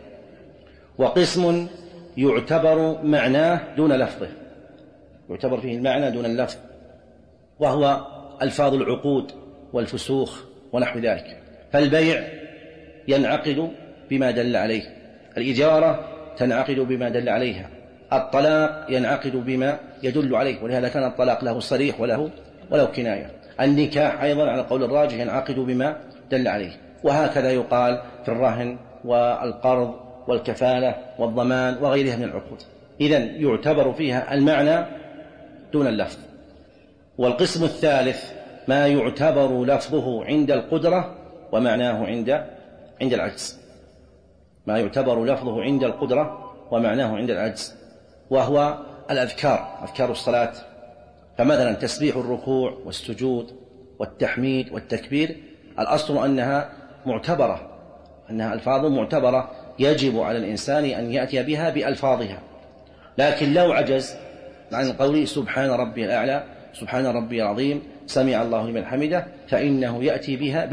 وقسم يعتبر معناه دون لفظه، يعتبر فيه المعنى دون اللفظ، وهو ألفاظ العقود والفسوخ ونحو ذلك. فالبيع ينعقد بما دل عليه، الإجارة تنعقد بما دل عليها، الطلاق ينعقد بما يدل عليه، ولهذا كان الطلاق له صريح ولو كناية. النكاح أيضا على قول الراجح ينعقد بما دل عليه. وهكذا يقال في الرهن والقرض والكفالة والضمان وغيرها من العقود. إذن يعتبر فيها المعنى دون اللفظ. والقسم الثالث ما يعتبر لفظه عند القدرة ومعناه عند العجز، ما يعتبر لفظه عند القدرة ومعناه عند العجز، وهو الأذكار، أذكار الصلاة. فمثلا تسبيح الركوع والسجود والتحميد والتكبير الأصل أنها معتبرة، أنها ألفاظ معتبرة يجب على الإنسان أن يأتي بها بألفاظها. لكن لو عجز عن القول سبحان ربي الأعلى، سبحان ربي العظيم، سمع الله لمن حمده، فإنه يأتي بها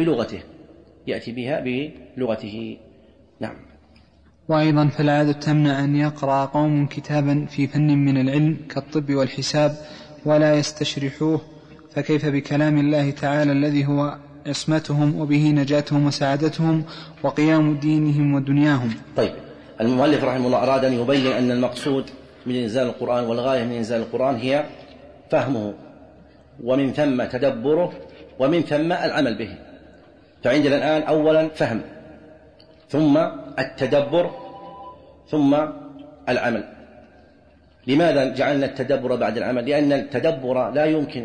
بلغته. نعم.
وأيضا فالعادة تمنع أن يقرأ قوم كتابا في فن من العلم كالطب والحساب ولا يستشرحوه، فكيف بكلام الله تعالى الذي هو عصمتهم وبه نجاتهم وسعادتهم وقيام دينهم ودنياهم؟
طيب، المؤلف رحمه الله أراد أن يبين أن المقصود من إنزال القرآن والغاية من إنزال القرآن هي فهمه، ومن ثم تدبره، ومن ثم العمل به. فعندنا الآن أولا فهم، ثم التدبر، ثم العمل. لماذا جعلنا التدبر بعد العمل؟ لأن التدبر لا يمكن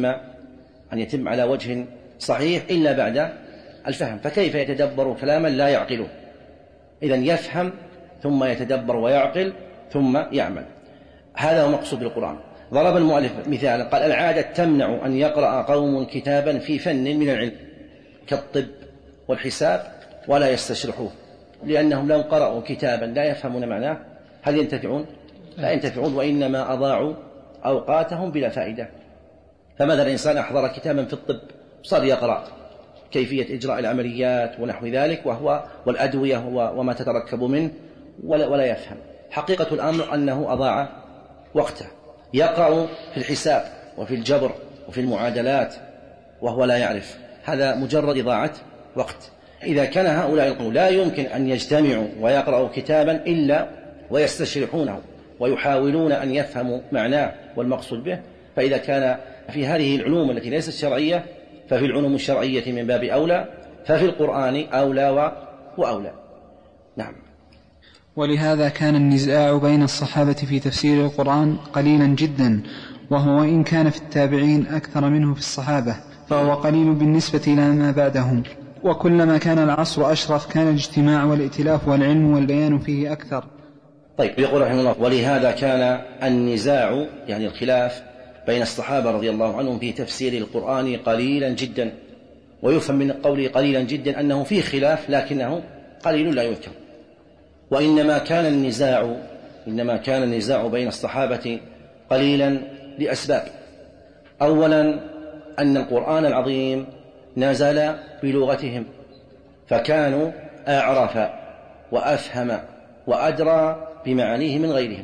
أن يتم على وجه صحيح إلا بعد الفهم، فكيف يتدبر كلاما لا يعقله؟ إذن يفهم ثم يتدبر ويعقل ثم يعمل. هذا هو مقصود بالقرآن. ضرب المؤلف مثالا قال: العادة تمنع أن يقرأ قوم كتابا في فن من العلم كالطب والحساب ولا يستشرحوه، لأنهم لو قرأوا كتابا لا يفهمون معناه هل ينتفعون؟ لا ينتفعون، وإنما أضاعوا أوقاتهم بلا فائدة. فمثلا إنسان أحضر كتابا في الطب صار يقرأ كيفية إجراء العمليات ونحو ذلك والأدوية وما تتركب منه ولا يفهم. حقيقة الأمر أنه أضاع وقته. يقرأ في الحساب وفي الجبر وفي المعادلات وهو لا يعرف، هذا مجرد إضاعة وقت. إذا كان هؤلاء القوم لا يمكن أن يجتمعوا ويقرأوا كتابا إلا ويستشرحونه ويحاولون أن يفهموا معناه والمقصود به، فإذا كان في هذه العلوم التي ليست شرعية ففي العلوم الشرعية من باب أولى، ففي القرآن أولى وأولى. نعم.
ولهذا كان النزاع بين الصحابة في تفسير القرآن قليلا جدا، وهو إن كان في التابعين أكثر منه في الصحابة، فهو قليل بالنسبة إلى ما بعدهم. وكلما كان العصر أشرف كان الاجتماع والائتلاف والعلم والبيان فيه أكثر.
طيب، يقول رحمه الله: ولهذا كان النزاع يعني الخلاف بين الصحابة رضي الله عنهم في تفسير القرآن قليلا جدا. ويفهم من قوله قليلا جدا أنه فيه خلاف لكنه قليل لا يذكر. وإنما كان النزاع بين الصحابة قليلا لأسباب. أولا أن القرآن العظيم نزل بلغتهم، فكانوا أعرف وأفهم وأدرى بمعانيه من غيرهم.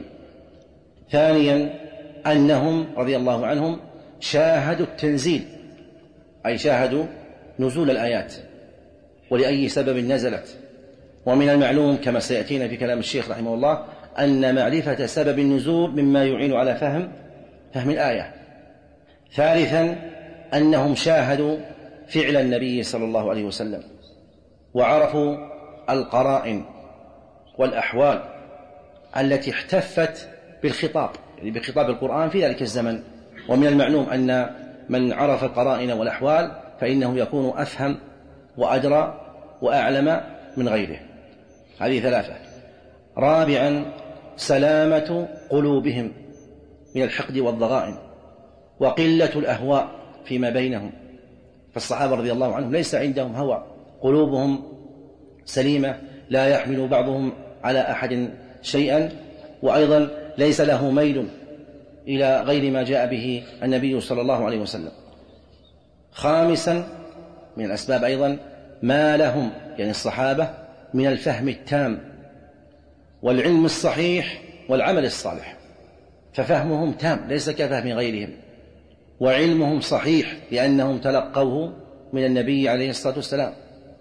ثانيا أنهم رضي الله عنهم شاهدوا التنزيل، أي شاهدوا نزول الآيات ولأي سبب نزلت. ومن المعلوم كما سيأتينا في كلام الشيخ رحمه الله أن معرفة سبب النزول مما يعين على فهم الآية. ثالثا أنهم شاهدوا فعل النبي صلى الله عليه وسلم وعرفوا القرائن والأحوال التي احتفت بالخطاب، يعني بخطاب القرآن في ذلك الزمن. ومن المعلوم أن من عرف القرائن والأحوال فإنه يكون أفهم وأدرى وأعلم من غيره. هذه ثلاثة. رابعا سلامة قلوبهم من الحقد والضغائن وقلة الأهواء فيما بينهم. فالصحابة رضي الله عنهم ليس عندهم هوى، قلوبهم سليمة، لا يحمل بعضهم على أحد شيئا، وأيضا ليس له ميل إلى غير ما جاء به النبي صلى الله عليه وسلم. خامسا من الأسباب أيضا ما لهم يعني الصحابة من الفهم التام والعلم الصحيح والعمل الصالح، ففهمهم تام ليس كفهم غيرهم، وعلمهم صحيح لأنهم تلقوه من النبي عليه الصلاة والسلام،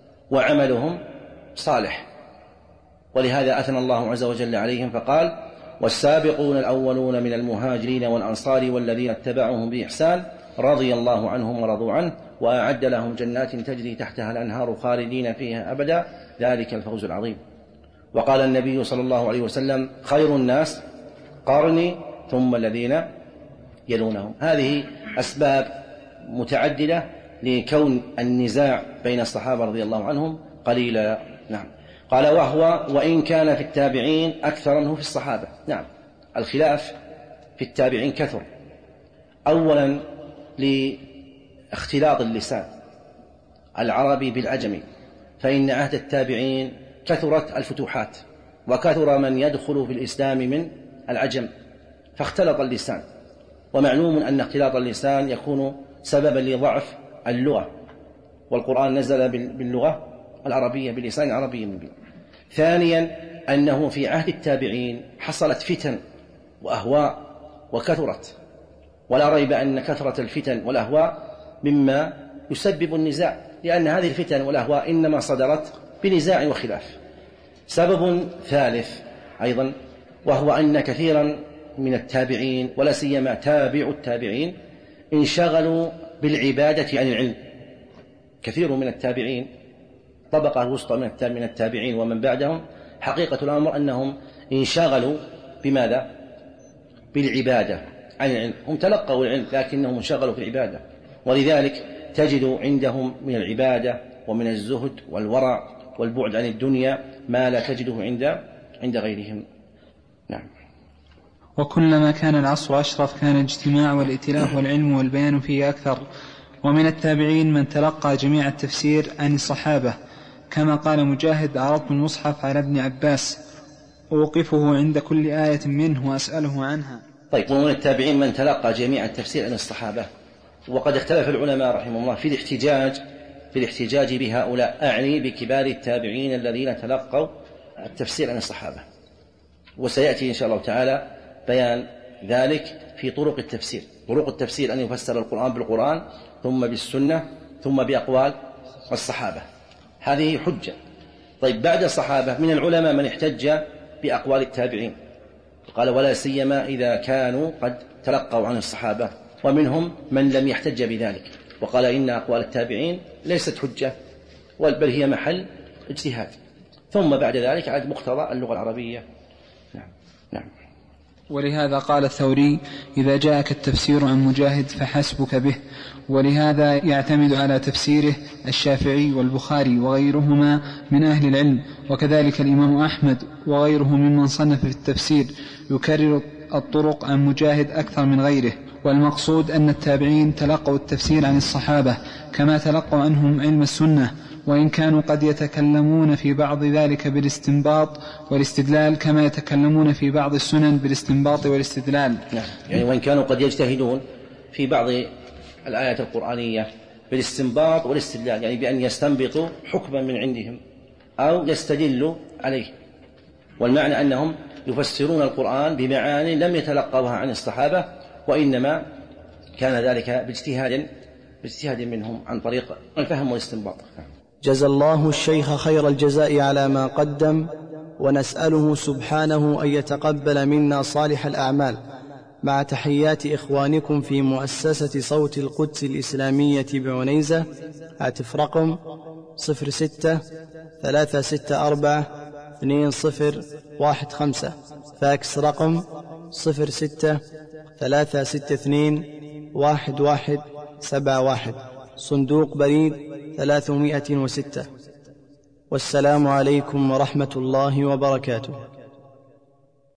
وعملهم صالح. ولهذا أثنى الله عز وجل عليهم فقال: والسابقون الأولون من المهاجرين والأنصار والذين اتبعوهم بإحسان رضي الله عنهم ورضوا عنه وأعد لهم جنات تجري تحتها الأنهار خالدين فيها أبدا ذلك الفوز العظيم. وقال النبي صلى الله عليه وسلم خير الناس قرني ثم الذين يلونهم. هذه أسباب متعددة لكون النزاع بين الصحابة رضي الله عنهم قليلا. نعم. قال وإن كان في التابعين أكثر منه في الصحابة. نعم، الخلاف في التابعين كثر، أولا لاختلاط اللسان العربي بالعجمي، فإن عهد التابعين كثرت الفتوحات وكثر من يدخل في الإسلام من العجم فاختلط اللسان، ومعلوم أن اختلاط اللسان يكون سببا لضعف اللغة، والقرآن نزل باللغة العربية بلسان عربي مبين. ثانيا أنه في عهد التابعين حصلت فتن وأهواء وكثرت، ولا ريب أن كثرة الفتن والأهواء مما يسبب النزاع، لأن هذه الفتن والأهواء إنما صدرت بنزاع وخلاف. سبب ثالث أيضا وهو أن كثيرا من التابعين ولا سيما تابع التابعين انشغلوا بالعبادة عن العلم. كثير من التابعين طبقة الوسطى من التابعين ومن بعدهم حقيقة الأمر أنهم انشغلوا بماذا؟ بالعبادة عن العلم. هم تلقوا العلم لكنهم انشغلوا في العبادة، ولذلك تجد عندهم من العبادة ومن الزهد والورع والبعد عن الدنيا ما لا تجده عند غيرهم. نعم.
وكلما كان العصر أشرف كان الاجتماع والائتلاف والعلم والبيان فيه أكثر. ومن التابعين من تلقى جميع التفسير عن الصحابة، كما قال مجاهد عرضت المصحف على ابن عباس أوقفه عند كل آية منه وأسأله عنها.
طيب، ومن التابعين من تلقى جميع التفسير عن الصحابة، وقد اختلف العلماء رحمه الله في الاحتجاج بهؤلاء، أعني بكبار التابعين الذين تلقوا التفسير عن الصحابة، وسيأتي إن شاء الله تعالى بيان ذلك في طرق التفسير. طرق التفسير أن يفسر القرآن بالقرآن ثم بالسنة ثم بأقوال الصحابة، هذه حجة. طيب، بعد الصحابة من العلماء من احتج بأقوال التابعين، قال ولا سيما إذا كانوا قد تلقوا عن الصحابة، ومنهم من لم يحتج بذلك وقال إن أقوال التابعين ليست حجة بل هي محل اجتهاد، ثم بعد ذلك عاد مقتضى اللغة العربية. نعم.
ولهذا قال الثوري إذا جاءك التفسير عن مجاهد فحسبك به. ولهذا يعتمد على تفسيره الشافعي والبخاري وغيرهما من أهل العلم، وكذلك الإمام أحمد وغيره ممن صنف في التفسير يكرر الطرق عن مجاهد أكثر من غيره. والمقصود أن التابعين تلقوا التفسير عن الصحابة كما تلقوا عنهم علم السنة، وإن كانوا قد يتكلمون في بعض ذلك بالاستنباط والاستدلال كما يتكلمون في بعض السنن بالاستنباط والاستدلال.
نعم. يعني وإن كانوا قد يجتهدون في بعض الآيات القرآنية بالاستنباط والاستدلال، يعني بأن يستنبطوا حكما من عندهم أو يستدلوا عليه، والمعنى أنهم يفسرون القرآن بمعاني لم يتلقوها عن الصحابة، وإنما كان ذلك باجتهاد منهم عن طريق الفهم والاستنباط.
جزى الله الشيخ خير الجزاء على ما قدم، ونسأله سبحانه أن يتقبل منا صالح الأعمال، مع تحيات إخوانكم في مؤسسة صوت القدس الإسلامية بعنيزة. هاتف رقم 06-364-2015، فاكس رقم 06-362-1171، صندوق بريد 306. والسلام عليكم ورحمة الله وبركاته.